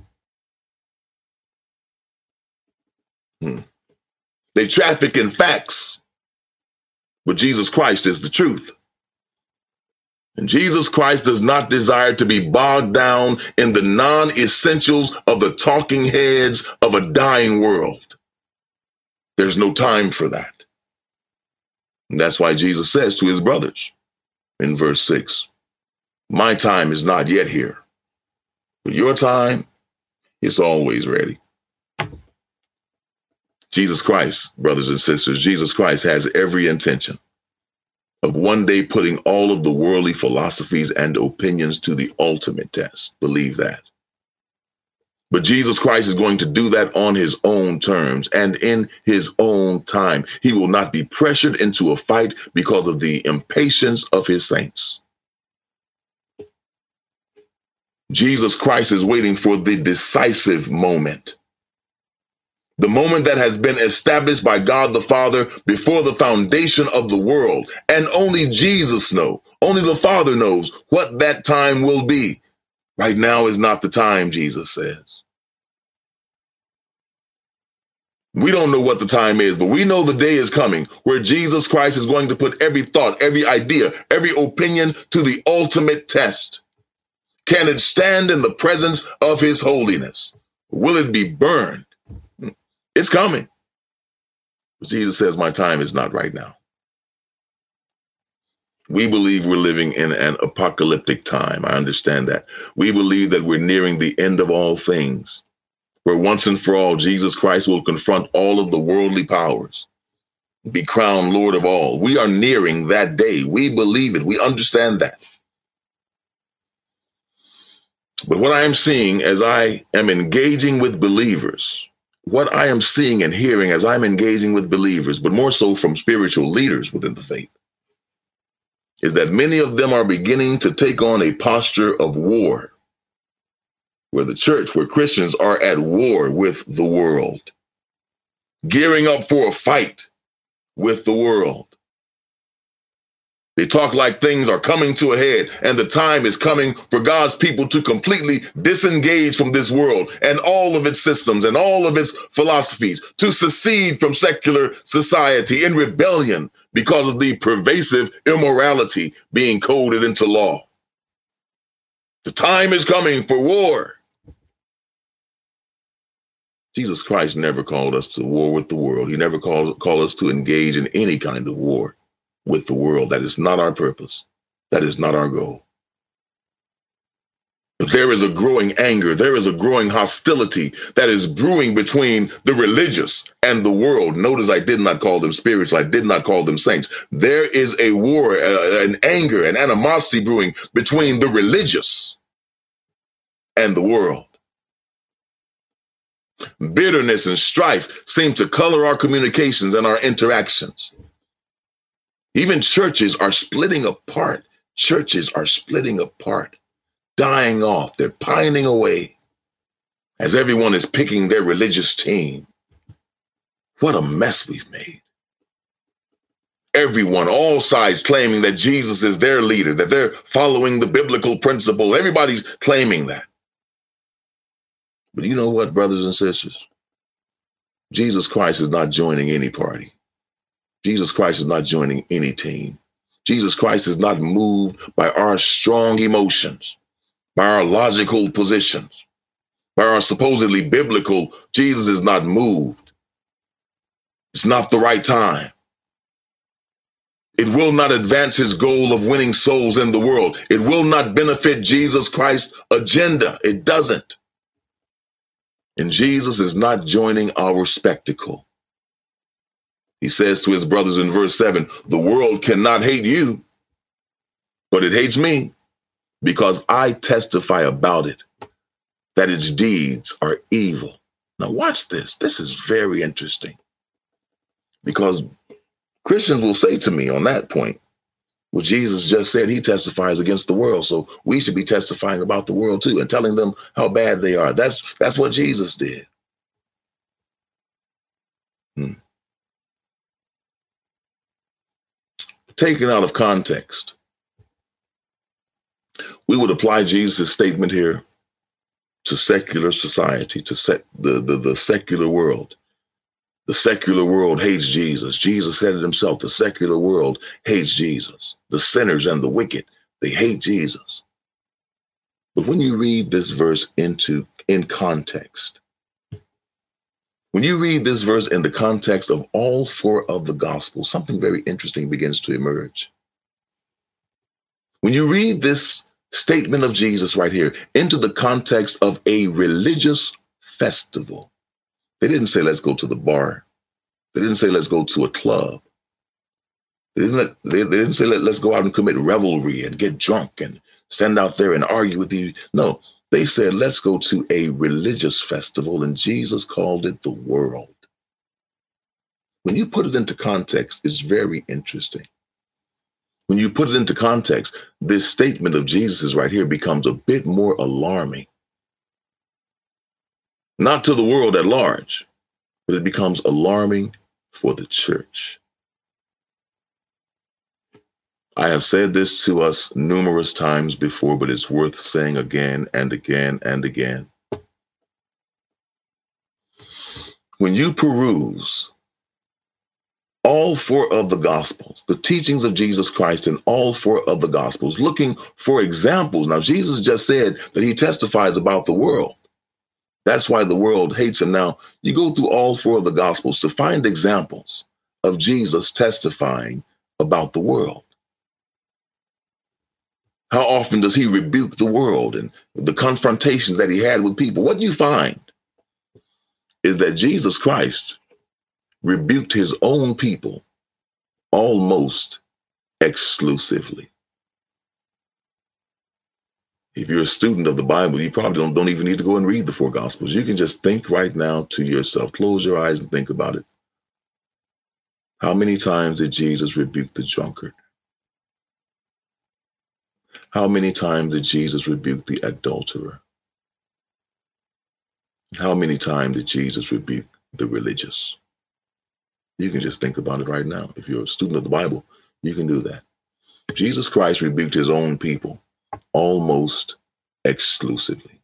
They traffic in facts, but Jesus Christ is the truth. And Jesus Christ does not desire to be bogged down in the non-essentials of the talking heads of a dying world. There's no time for that. And that's why Jesus says to his brothers in verse 6, my time is not yet here, but your time is always ready. Jesus Christ, brothers and sisters, Jesus Christ has every intention of one day putting all of the worldly philosophies and opinions to the ultimate test. Believe that. But Jesus Christ is going to do that on his own terms and in his own time. He will not be pressured into a fight because of the impatience of his saints. Jesus Christ is waiting for the decisive moment. The moment that has been established by God the Father before the foundation of the world. And only Jesus knows, only the Father knows what that time will be. Right now is not the time, Jesus says. We don't know what the time is, but we know the day is coming where Jesus Christ is going to put every thought, every idea, every opinion to the ultimate test. Can it stand in the presence of his holiness? Will it be burned? It's coming. But Jesus says, my time is not right now. We believe we're living in an apocalyptic time. I understand that. We believe that we're nearing the end of all things, where once and for all, Jesus Christ will confront all of the worldly powers, be crowned Lord of all. We are nearing that day. We believe it. We understand that. But what I am seeing as I am engaging with believers, what I am seeing and hearing as I'm engaging with believers, but more so from spiritual leaders within the faith, is that many of them are beginning to take on a posture of war, where the church, where Christians are at war with the world, gearing up for a fight with the world. They talk like things are coming to a head, and the time is coming for God's people to completely disengage from this world and all of its systems and all of its philosophies, to secede from secular society in rebellion because of the pervasive immorality being coded into law. The time is coming for war. Jesus Christ never called us to war with the world. He never called us to engage in any kind of war with the world. That is not our purpose. That is not our goal. But there is a growing anger. There is a growing hostility that is brewing between the religious and the world. Notice I did not call them spiritual. I did not call them saints. There is a war, an anger, an animosity brewing between the religious and the world. Bitterness and strife seem to color our communications and our interactions. Even churches are splitting apart. Churches are splitting apart, dying off. They're pining away as everyone is picking their religious team. What a mess we've made. Everyone, all sides claiming that Jesus is their leader, that they're following the biblical principle. Everybody's claiming that. But you know what, brothers and sisters? Jesus Christ is not joining any party. Jesus Christ is not joining any team. Jesus Christ is not moved by our strong emotions, by our logical positions, by our supposedly biblical. Jesus is not moved. It's not the right time. It will not advance his goal of winning souls in the world. It will not benefit Jesus Christ's agenda. It doesn't. And Jesus is not joining our spectacle. He says to his brothers in verse 7, the world cannot hate you, but it hates me because I testify about it, that its deeds are evil. Now watch this. This is very interesting because Christians will say to me on that point, well, Jesus just said he testifies against the world, so we should be testifying about the world too and telling them how bad they are. That's what Jesus did. Taken out of context, we would apply Jesus' statement here to secular society, to the secular world. The secular world hates Jesus. Jesus said it himself. The secular world hates Jesus. The sinners and the wicked, they hate Jesus. But when you read this verse in context, when you read this verse in the context of all four of the Gospels, something very interesting begins to emerge. When you read this statement of Jesus right here into the context of a religious festival, they didn't say, let's go to the bar. They didn't say, let's go to a club. They didn't say, let's go out and commit revelry and get drunk and stand out there and argue with you. No, they said, let's go to a religious festival, and Jesus called it the world. When you put it into context, it's very interesting. When you put it into context, this statement of Jesus right here becomes a bit more alarming. Not to the world at large, but it becomes alarming for the church. I have said this to us numerous times before, but it's worth saying again and again and again. When you peruse all four of the Gospels, the teachings of Jesus Christ in all four of the Gospels, looking for examples. Now, Jesus just said that he testifies about the world. That's why the world hates him. Now, you go through all four of the Gospels to find examples of Jesus testifying about the world. How often does he rebuke the world and the confrontations that he had with people? What you find is that Jesus Christ rebuked his own people almost exclusively. If you're a student of the Bible, you probably don't even need to go and read the four Gospels. You can just think right now to yourself. Close your eyes and think about it. How many times did Jesus rebuke the drunkard? How many times did Jesus rebuke the adulterer? How many times did Jesus rebuke the religious? You can just think about it right now. If you're a student of the Bible, you can do that. Jesus Christ rebuked his own people almost exclusively.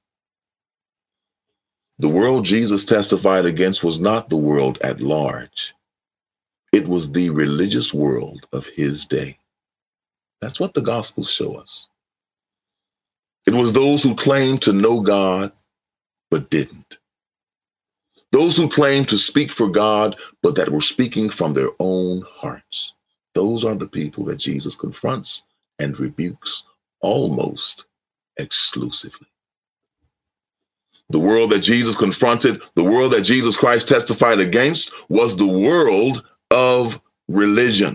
The world Jesus testified against was not the world at large. It was the religious world of his day. That's what the Gospels show us. It was those who claimed to know God, but didn't. Those who claimed to speak for God, but that were speaking from their own hearts. Those are the people that Jesus confronts and rebukes almost exclusively. The world that Jesus confronted, the world that Jesus Christ testified against, was the world of religion.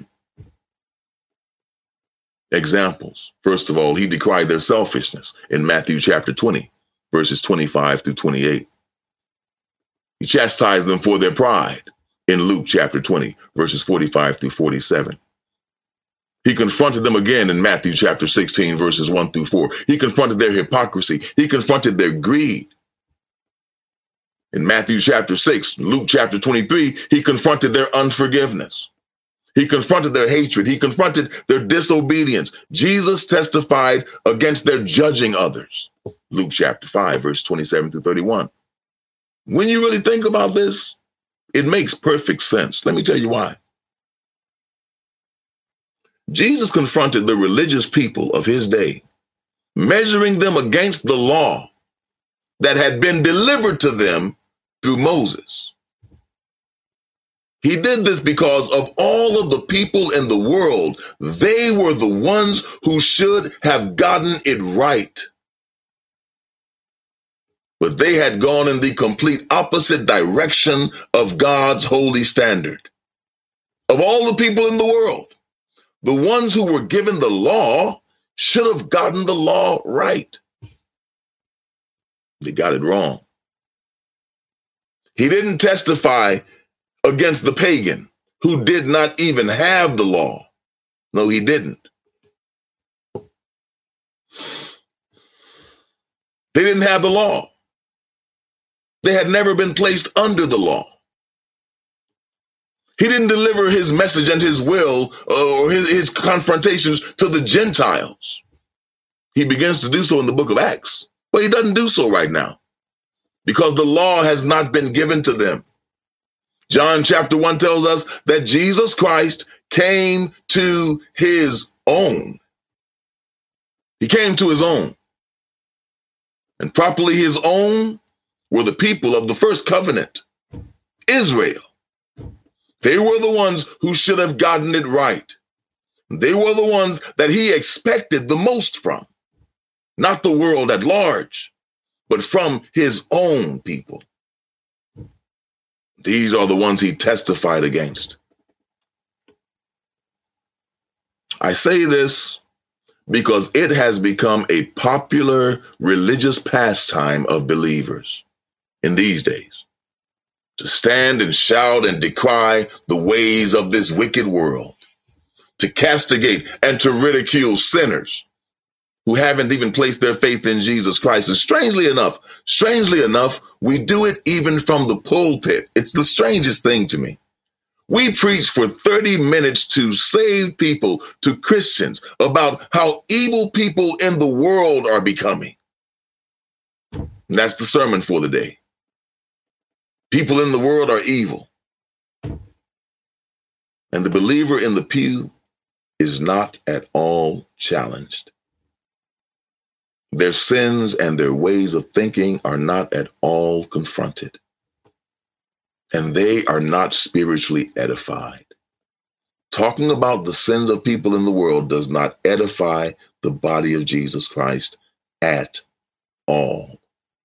Examples. First of all, he decried their selfishness in Matthew chapter 20, verses 25 through 28. He chastised them for their pride in Luke chapter 20, verses 45 through 47. He confronted them again in Matthew chapter 16, verses 1 through 4. He confronted their hypocrisy. He confronted their greed. In Matthew chapter 6, Luke chapter 23, he confronted their unforgiveness. He confronted their hatred. He confronted their disobedience. Jesus testified against their judging others. Luke chapter 5, verse 27 through 31. When you really think about this, it makes perfect sense. Let me tell you why. Jesus confronted the religious people of his day, measuring them against the law that had been delivered to them through Moses. He did this because of all of the people in the world. They were the ones who should have gotten it right. But they had gone in the complete opposite direction of God's holy standard. Of all the people in the world, the ones who were given the law should have gotten the law right. They got it wrong. He didn't testify against the pagan who did not even have the law. No, he didn't. They didn't have the law. They had never been placed under the law. He didn't deliver his message and his will or his confrontations to the Gentiles. He begins to do so in the book of Acts, but he doesn't do so right now because the law has not been given to them. John chapter 1 tells us that Jesus Christ came to his own. He came to his own. And properly his own were the people of the first covenant, Israel. They were the ones who should have gotten it right. They were the ones that he expected the most from, not the world at large, but from his own people. These are the ones he testified against. I say this because it has become a popular religious pastime of believers in these days to stand and shout and decry the ways of this wicked world, to castigate and to ridicule sinners who haven't even placed their faith in Jesus Christ. And strangely enough, we do it even from the pulpit. It's the strangest thing to me. We preach for 30 minutes to save people, to Christians, about how evil people in the world are becoming. And that's the sermon for the day. People in the world are evil. And the believer in the pew is not at all challenged. Their sins and their ways of thinking are not at all confronted. And they are not spiritually edified. Talking about the sins of people in the world does not edify the body of Jesus Christ at all.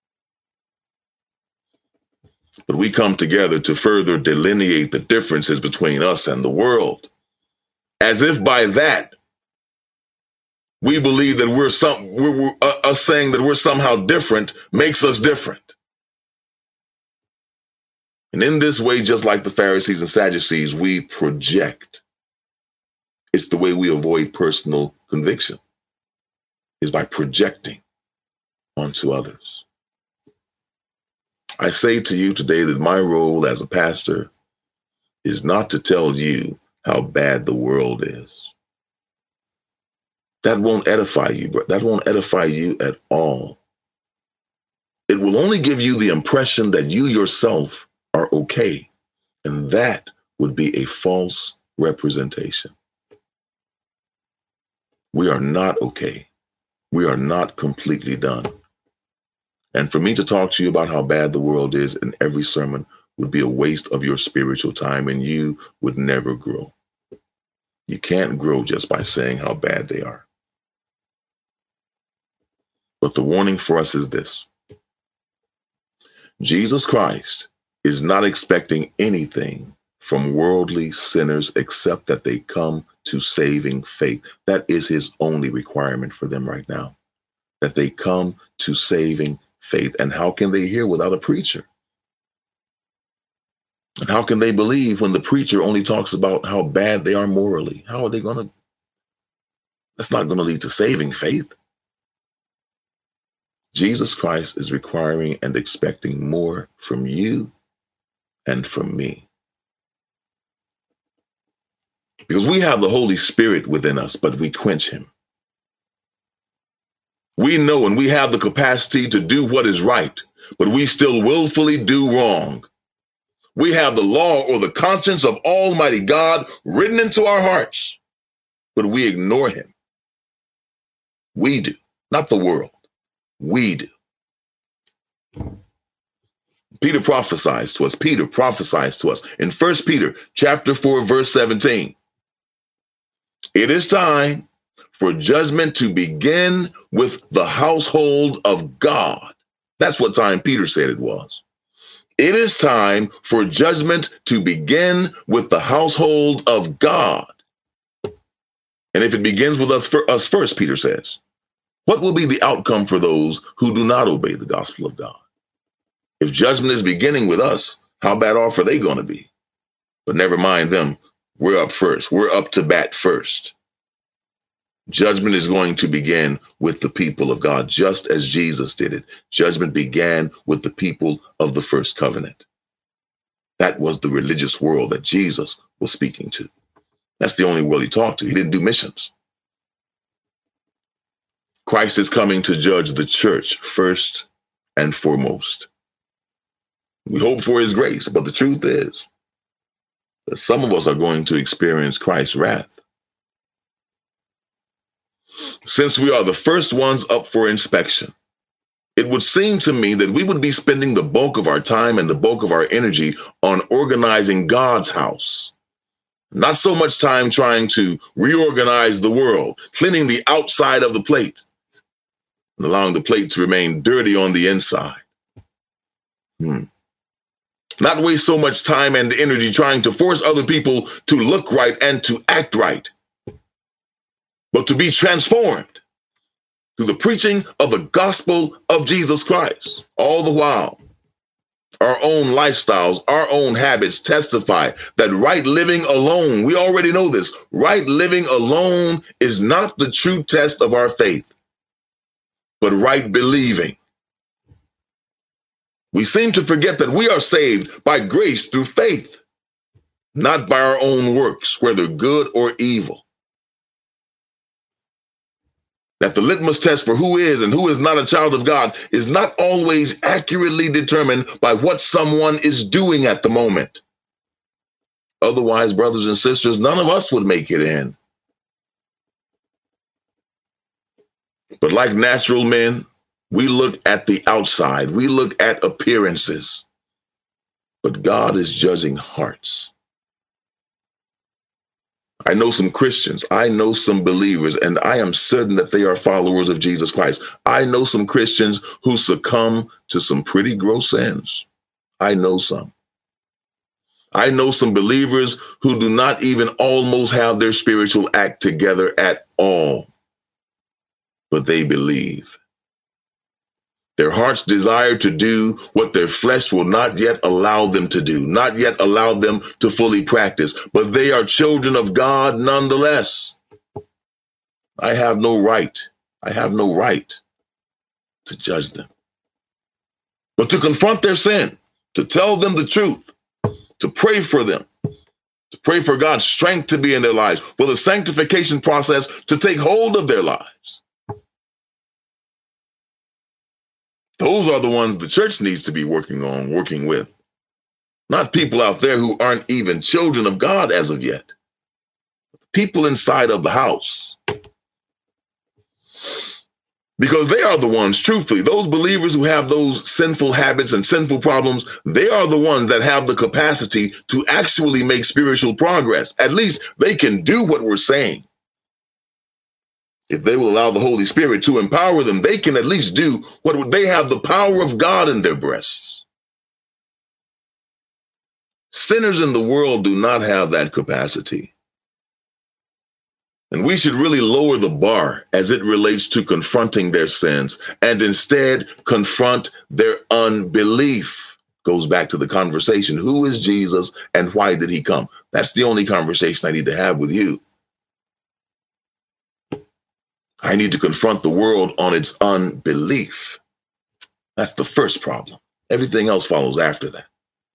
But we come together to further delineate the differences between us and the world, as if by that we believe that us saying that we're somehow different makes us different. And in this way, just like the Pharisees and Sadducees, we project. It's the way we avoid personal conviction, is by projecting onto others. I say to you today that my role as a pastor is not to tell you how bad the world is. That won't edify you, bro. That won't edify you at all. It will only give you the impression that you yourself are okay. And that would be a false representation. We are not okay. We are not completely done. And for me to talk to you about how bad the world is in every sermon would be a waste of your spiritual time, and you would never grow. You can't grow just by saying how bad they are. But the warning for us is this. Jesus Christ is not expecting anything from worldly sinners except that they come to saving faith. That is his only requirement for them right now, that they come to saving faith. And how can they hear without a preacher? And how can they believe when the preacher only talks about how bad they are morally? How are they going to? That's not going to lead to saving faith. Jesus Christ is requiring and expecting more from you and from me. Because we have the Holy Spirit within us, but we quench him. We know and we have the capacity to do what is right, but we still willfully do wrong. We have the law or the conscience of Almighty God written into our hearts, but we ignore him. We do, not the world. We do. Peter prophesies to us. Peter prophesies to us in 1 Peter chapter 4, verse 17. It is time for judgment to begin with the household of God. That's what time Peter said it was. It is time for judgment to begin with the household of God. And if it begins with us first, Peter says, what will be the outcome for those who do not obey the gospel of God? If judgment is beginning with us, How bad off are they going to be? But never mind them. We're up first. We're up to bat first. Judgment is going to begin with the people of God, just as Jesus did it. Judgment began with the people of the first covenant. That was the religious world that Jesus was speaking to. That's the only world he talked to. He didn't do missions. Christ is coming to judge the church first and foremost. We hope for his grace, but the truth is that some of us are going to experience Christ's wrath. Since we are the first ones up for inspection, it would seem to me that we would be spending the bulk of our time and the bulk of our energy on organizing God's house. Not so much time trying to reorganize the world, cleaning the outside of the plate, and allowing the plate to remain dirty on the inside. Not waste so much time and energy trying to force other people to look right and to act right, but to be transformed through the preaching of the gospel of Jesus Christ. All the while, our own lifestyles, our own habits testify that right living alone, we already know this, right living alone is not the true test of our faith, but right believing. We seem to forget that we are saved by grace through faith, not by our own works, whether good or evil. That the litmus test for who is and who is not a child of God is not always accurately determined by what someone is doing at the moment. Otherwise, brothers and sisters, none of us would make it in. But like natural men, we look at the outside. We look at appearances. But God is judging hearts. I know some Christians. I know some believers, and I am certain that they are followers of Jesus Christ. I know some Christians who succumb to some pretty gross sins. I know some. I know some believers who do not even almost have their spiritual act together at all, but they believe. Their hearts desire to do what their flesh will not yet allow them to do, not yet allow them to fully practice, but they are children of God nonetheless. I have no right to judge them, but to confront their sin, to tell them the truth, to pray for them, to pray for God's strength to be in their lives, for the sanctification process to take hold of their lives. Those are the ones the church needs to be working with. Not people out there who aren't even children of God as of yet. People inside of the house. Because they are the ones, truthfully, those believers who have those sinful habits and sinful problems, they are the ones that have the capacity to actually make spiritual progress. At least they can do what we're saying. If they will allow the Holy Spirit to empower them, they can at least do what they have the power of God in their breasts. Sinners in the world do not have that capacity. And we should really lower the bar as it relates to confronting their sins and instead confront their unbelief. Goes back to the conversation. Who is Jesus and why did he come? That's the only conversation I need to have with you. I need to confront the world on its unbelief. That's the first problem. Everything else follows after that.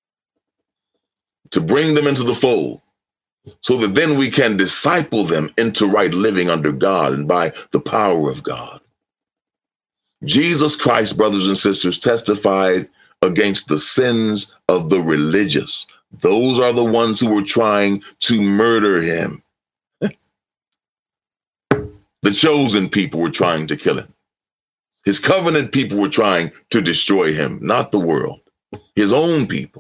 To bring them into the fold so that then we can disciple them into right living under God and by the power of God. Jesus Christ, brothers and sisters, testified against the sins of the religious. Those are the ones who were trying to murder him. The chosen people were trying to kill him. His covenant people were trying to destroy him, not the world, his own people.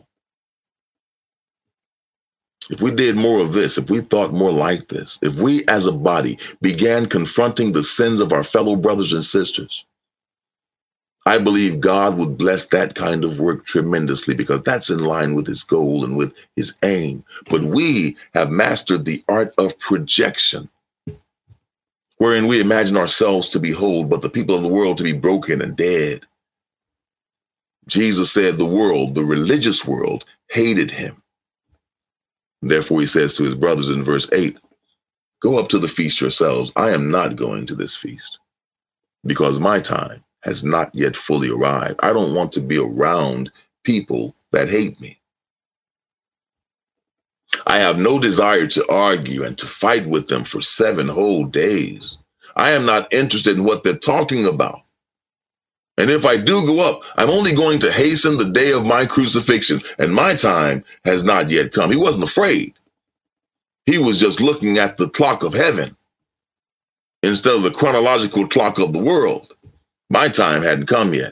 If we did more of this, if we thought more like this, if we as a body began confronting the sins of our fellow brothers and sisters, I believe God would bless that kind of work tremendously because that's in line with his goal and with his aim. But we have mastered the art of projection, wherein we imagine ourselves to be whole, but the people of the world to be broken and dead. Jesus said the world, the religious world, hated him. Therefore, he says to his brothers in verse 8, go up to the feast yourselves. I am not going to this feast because my time has not yet fully arrived. I don't want to be around people that hate me. I have no desire to argue and to fight with them for 7 whole days. I am not interested in what they're talking about. And if I do go up, I'm only going to hasten the day of my crucifixion, and my time has not yet come. He wasn't afraid. He was just looking at the clock of heaven instead of the chronological clock of the world. My time hadn't come yet.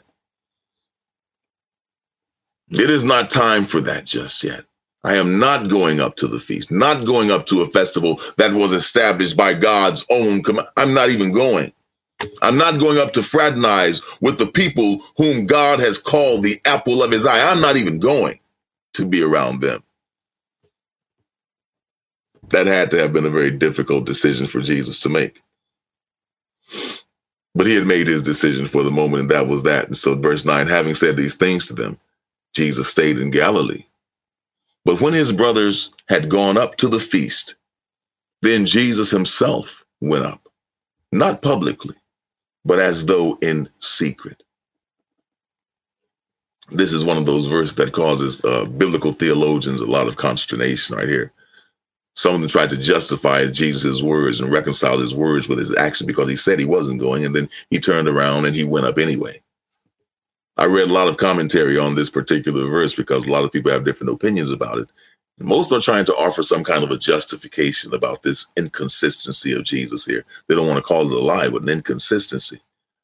It is not time for that just yet. I am not going up to the feast, not going up to a festival that was established by God's own command. I'm not even going. I'm not going up to fraternize with the people whom God has called the apple of his eye. I'm not even going to be around them. That had to have been a very difficult decision for Jesus to make. But he had made his decision for the moment, and that was that. And so verse 9, having said these things to them, Jesus stayed in Galilee. But when his brothers had gone up to the feast, then Jesus himself went up, not publicly, but as though in secret. This is one of those verses that causes biblical theologians a lot of consternation right here. Some of them tried to justify Jesus' words and reconcile his words with his actions because he said he wasn't going, and then he turned around and he went up anyway. I read a lot of commentary on this particular verse because a lot of people have different opinions about it. Most are trying to offer some kind of a justification about this inconsistency of Jesus here. They don't want to call it a lie, but an inconsistency.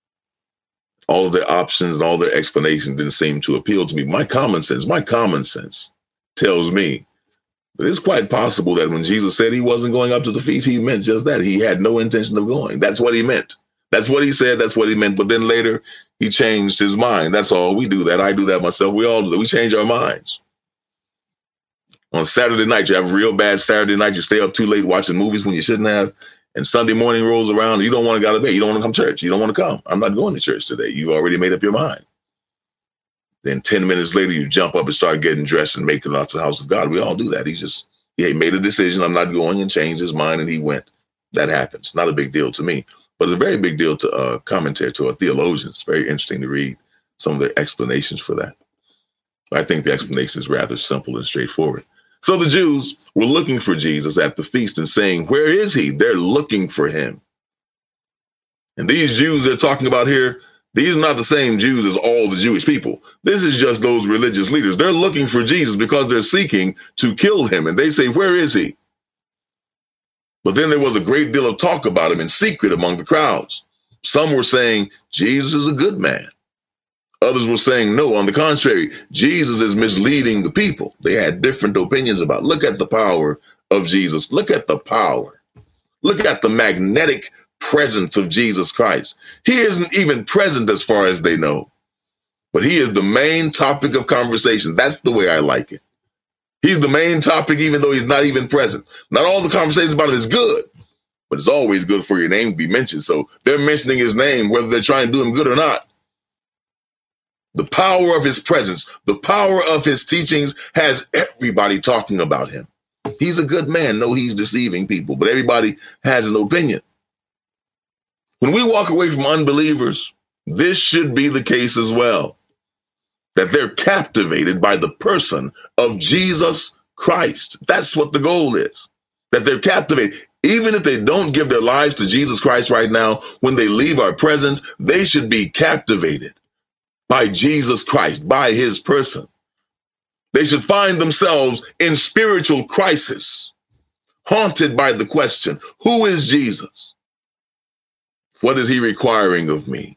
All of their options and all their explanations didn't seem to appeal to me. My common sense tells me that it's quite possible that when Jesus said he wasn't going up to the feast, he meant just that. He had no intention of going. That's what he meant. That's what he said. That's what he meant. But then later he changed his mind. That's all. We do that. I do that myself. We all do that. We change our minds. On Saturday night, you have a real bad Saturday night. You stay up too late watching movies when you shouldn't have. And Sunday morning rolls around. And you don't want to go to bed. You don't want to come to church. You don't want to come. I'm not going to church today. You've already made up your mind. Then 10 minutes later, you jump up and start getting dressed and making it out to the house of God. We all do that. He made a decision. I'm not going, and changed his mind, and he went. That happens. Not a big deal to me. But it's a very big deal to commentators, to theologians. It's very interesting to read some of the explanations for that. I think the explanation is rather simple and straightforward. So the Jews were looking for Jesus at the feast and saying, where is he? They're looking for him. And these Jews they're talking about here, these are not the same Jews as all the Jewish people. This is just those religious leaders. They're looking for Jesus because they're seeking to kill him. And they say, where is he? But then there was a great deal of talk about him in secret among the crowds. Some were saying, Jesus is a good man. Others were saying, no, on the contrary, Jesus is misleading the people. They had different opinions about, look at the power of Jesus. Look at the power. Look at the magnetic presence of Jesus Christ. He isn't even present as far as they know, but he is the main topic of conversation. That's the way I like it. He's the main topic, even though he's not even present. Not all the conversations about him is good, but it's always good for your name to be mentioned. So they're mentioning his name, whether they're trying to do him good or not. The power of his presence, the power of his teachings has everybody talking about him. He's a good man. No, he's deceiving people, but everybody has an opinion. When we walk away from unbelievers, this should be the case as well, that they're captivated by the person of Jesus Christ. That's what the goal is, that they're captivated. Even if they don't give their lives to Jesus Christ right now, when they leave our presence, they should be captivated by Jesus Christ, by his person. They should find themselves in spiritual crisis, haunted by the question, who is Jesus? What is he requiring of me?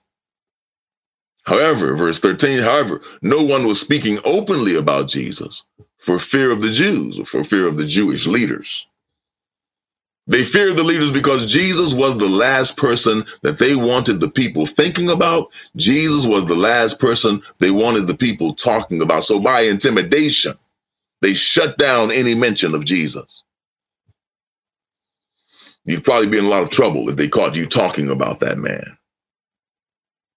However, verse 13, no one was speaking openly about Jesus for fear of the Jews, or for fear of the Jewish leaders. They feared the leaders because Jesus was the last person that they wanted the people thinking about. Jesus was the last person they wanted the people talking about. So by intimidation, they shut down any mention of Jesus. You'd probably be in a lot of trouble if they caught you talking about that man.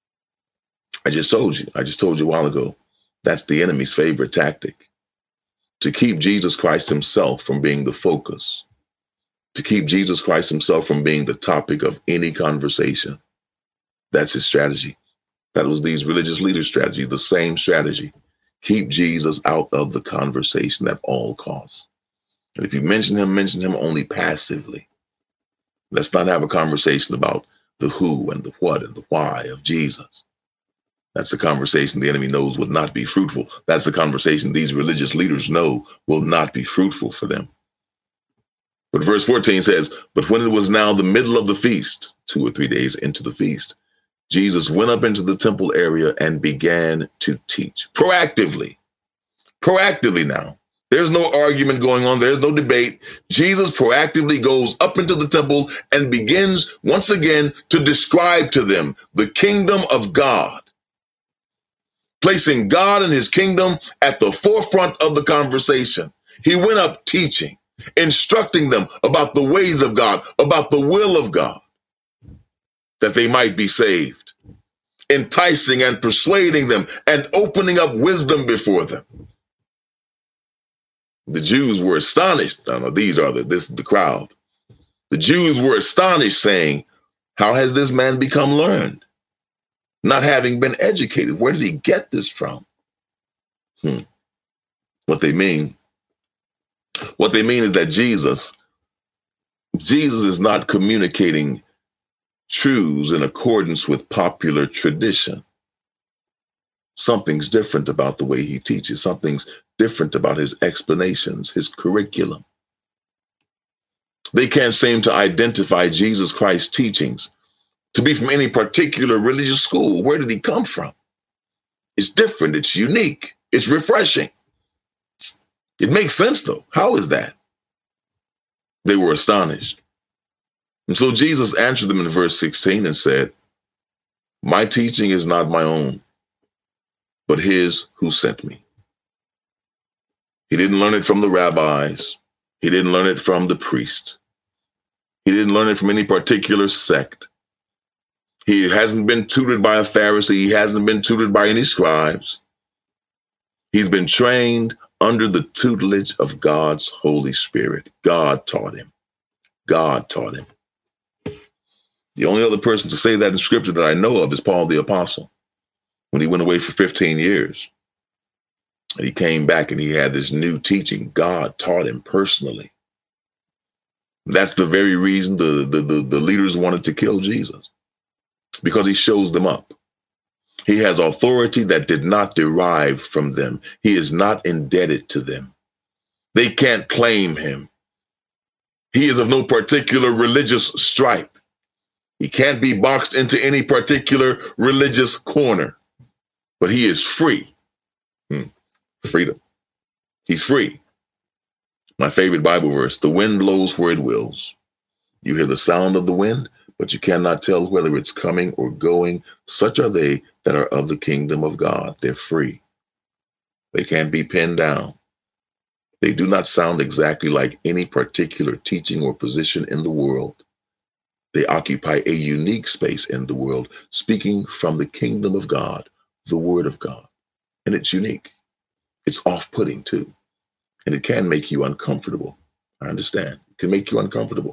I just told you a while ago, that's the enemy's favorite tactic. to keep Jesus Christ himself from being the focus, to keep Jesus Christ himself from being the topic of any conversation. That's his strategy. That was these religious leaders' strategy, the same strategy. Keep Jesus out of the conversation at all costs. And if you mention him only passively. Let's not have a conversation about the who and the what and the why of Jesus. That's a conversation the enemy knows would not be fruitful. That's a conversation these religious leaders know will not be fruitful for them. But verse 14 says, but when it was now the middle of the feast, 2 or 3 days into the feast, Jesus went up into the temple area and began to teach proactively now. There's no argument going on. There's no debate. Jesus proactively goes up into the temple and begins once again to describe to them the kingdom of God, placing God and his kingdom at the forefront of the conversation. He went up teaching, instructing them about the ways of God, about the will of God, that they might be saved, enticing and persuading them and opening up wisdom before them. The Jews were astonished. This is the crowd. The Jews were astonished, saying, how has this man become learned, not having been educated? Where did he get this from? What they mean is that Jesus is not communicating truths in accordance with popular tradition. Something's different about the way he teaches. Something's different about his explanations, his curriculum. They can't seem to identify Jesus Christ's teachings to be from any particular religious school. Where did he come from? It's different. It's unique. It's refreshing. It makes sense, though. How is that? They were astonished. And so Jesus answered them in verse 16 and said, my teaching is not my own, but his who sent me. He didn't learn it from the rabbis. He didn't learn it from the priest. He didn't learn it from any particular sect. He hasn't been tutored by a Pharisee. He hasn't been tutored by any scribes. He's been trained under the tutelage of God's Holy Spirit. God taught him. God taught him. The only other person to say that in scripture that I know of is Paul the Apostle. When he went away for 15 years and he came back and he had this new teaching, God taught him personally. That's the very reason the leaders wanted to kill Jesus, because he shows them up. He has authority that did not derive from them. He is not indebted to them. They can't claim him. He is of no particular religious stripe. He can't be boxed into any particular religious corner, but he is free. Freedom. He's free. My favorite Bible verse, the wind blows where it wills. You hear the sound of the wind, but you cannot tell whether it's coming or going. Such are they that are of the kingdom of God. They're free. They can't be pinned down. They do not sound exactly like any particular teaching or position in the world. They occupy a unique space in the world, speaking from the kingdom of God, the word of God. And it's unique. It's off-putting too. And it can make you uncomfortable. I understand. It can make you uncomfortable.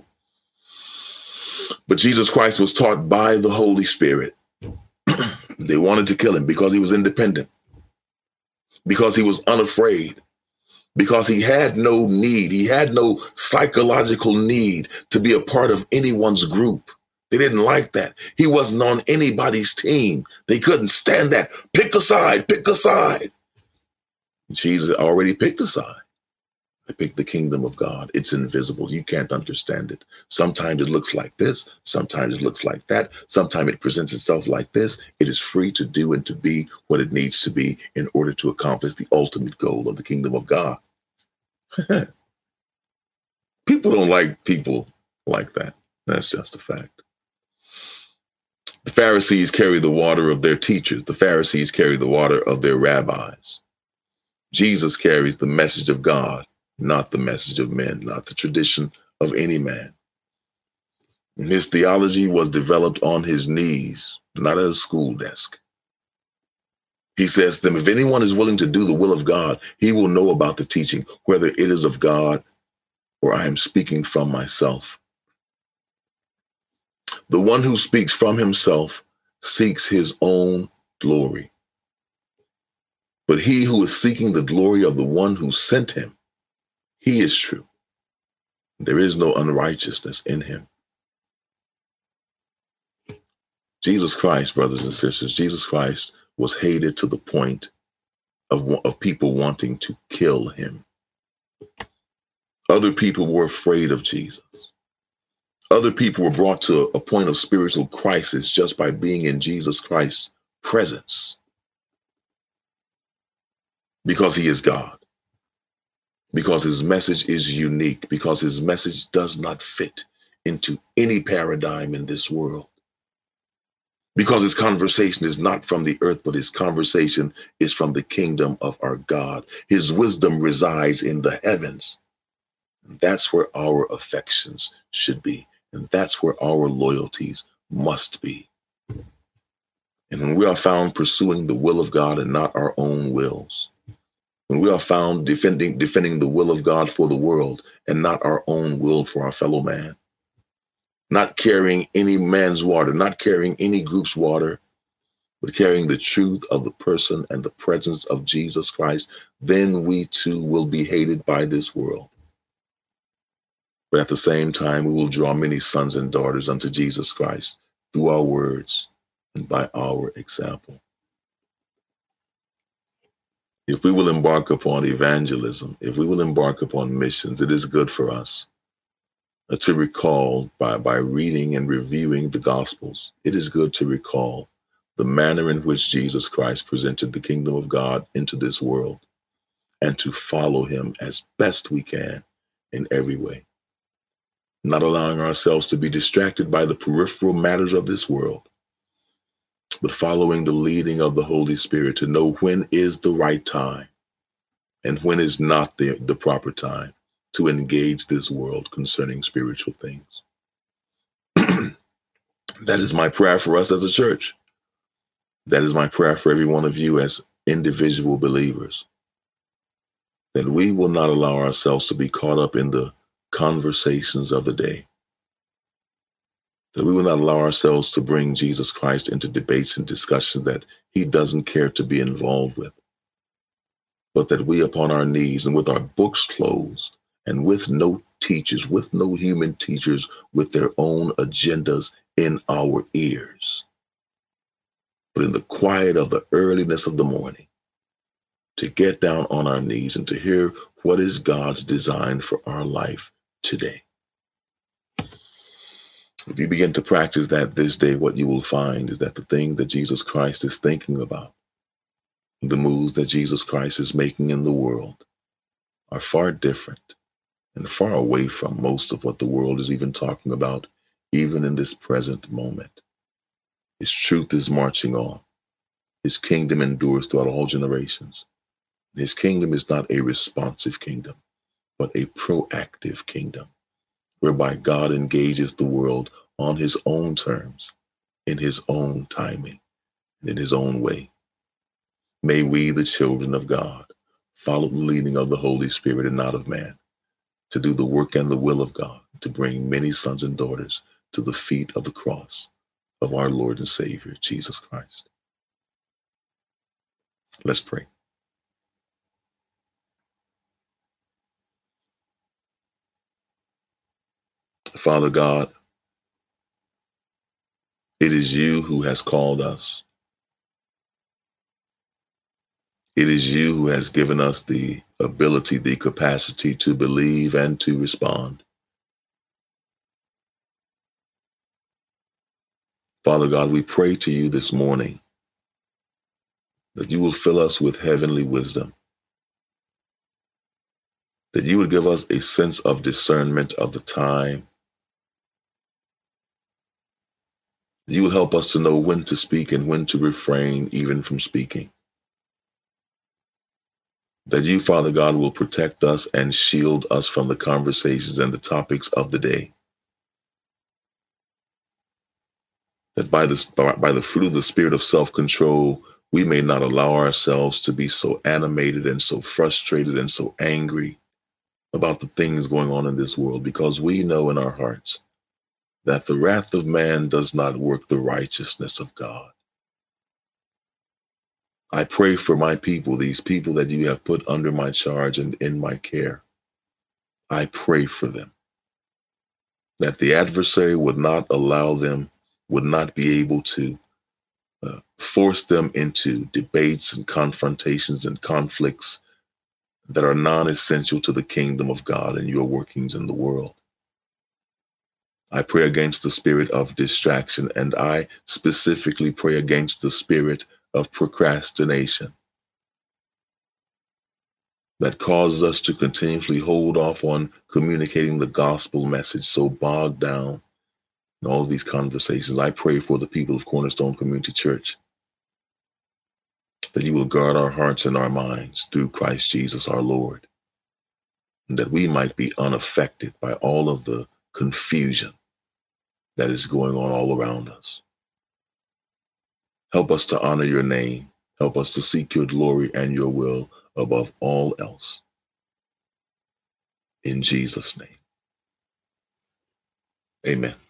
But Jesus Christ was taught by the Holy Spirit. They wanted to kill him because he was independent, because he was unafraid, because he had no need. He had no psychological need to be a part of anyone's group. They didn't like that. He wasn't on anybody's team. They couldn't stand that. Pick a side, pick a side. Jesus already picked a side. I picked the kingdom of God. It's invisible. You can't understand it. Sometimes it looks like this. Sometimes it looks like that. Sometimes it presents itself like this. It is free to do and to be what it needs to be in order to accomplish the ultimate goal of the kingdom of God. People don't like people like that. That's just a fact. The Pharisees carry the water of their teachers. The Pharisees carry the water of their rabbis. Jesus carries the message of God, not the message of men, not the tradition of any man. And his theology was developed on his knees, not at a school desk. He says to them, if anyone is willing to do the will of God, he will know about the teaching, whether it is of God or I am speaking from myself. The one who speaks from himself seeks his own glory. But he who is seeking the glory of the one who sent him, he is true. There is no unrighteousness in him. Jesus Christ, brothers and sisters, Jesus Christ was hated to the point of people wanting to kill him. Other people were afraid of Jesus. Other people were brought to a point of spiritual crisis just by being in Jesus Christ's presence. Because he is God. Because his message is unique. Because his message does not fit into any paradigm in this world. Because his conversation is not from the earth, but his conversation is from the kingdom of our God. His wisdom resides in the heavens. And that's where our affections should be. And that's where our loyalties must be. And when we are found pursuing the will of God and not our own wills, when we are found defending the will of God for the world and not our own will for our fellow man, not carrying any man's water, not carrying any group's water, but carrying the truth of the person and the presence of Jesus Christ, then we too will be hated by this world. But at the same time, we will draw many sons and daughters unto Jesus Christ through our words and by our example. If we will embark upon evangelism, if we will embark upon missions, it is good for us to recall by reading and reviewing the Gospels. It is good to recall the manner in which Jesus Christ presented the kingdom of God into this world and to follow him as best we can in every way. Not allowing ourselves to be distracted by the peripheral matters of this world, but following the leading of the Holy Spirit to know when is the right time and when is not the proper time to engage this world concerning spiritual things. That is my prayer for us as a church. That is my prayer for every one of you as individual believers, that we will not allow ourselves to be caught up in the conversations of the day, that we will not allow ourselves to bring Jesus Christ into debates and discussions that he doesn't care to be involved with, but that we upon our knees and with our books closed and with no teachers, with no human teachers with their own agendas in our ears, but in the quiet of the earliness of the morning, to get down on our knees and to hear what is God's design for our life today. If you begin to practice that this day, what you will find is that the things that Jesus Christ is thinking about, the moves that Jesus Christ is making in the world, are far different and far away from most of what the world is even talking about, even in this present moment. His truth is marching on. His kingdom endures throughout all generations. His kingdom is not a responsive kingdom, but a proactive kingdom, whereby God engages the world on his own terms, in his own timing, and in his own way. May we, the children of God, follow the leading of the Holy Spirit and not of man, to do the work and the will of God, to bring many sons and daughters to the feet of the cross of our Lord and Savior, Jesus Christ. Let's pray. Father God, it is you who has called us. It is you who has given us the ability, the capacity to believe and to respond. Father God, we pray to you this morning that you will fill us with heavenly wisdom, that you would give us a sense of discernment of the time. You will help us to know when to speak and when to refrain even from speaking. That you, Father God, will protect us and shield us from the conversations and the topics of the day. That by the fruit of the spirit of self-control, We may not allow ourselves to be so animated and so frustrated and so angry about the things going on in this world, because we know in our hearts that the wrath of man does not work the righteousness of God. I pray for my people, these people that you have put under my charge and in my care. I pray for them, that the adversary would not allow them, would not be able to force them into debates and confrontations and conflicts that are non-essential to the kingdom of God and your workings in the world. I pray against the spirit of distraction, and I specifically pray against the spirit of procrastination that causes us to continuously hold off on communicating the gospel message, so bogged down in all of these conversations. I pray for the people of Cornerstone Community Church, that you will guard our hearts and our minds through Christ Jesus our Lord, and that we might be unaffected by all of the confusion that is going on all around us. Help us to honor your name. Help us to seek your glory and your will above all else. In Jesus' name, amen.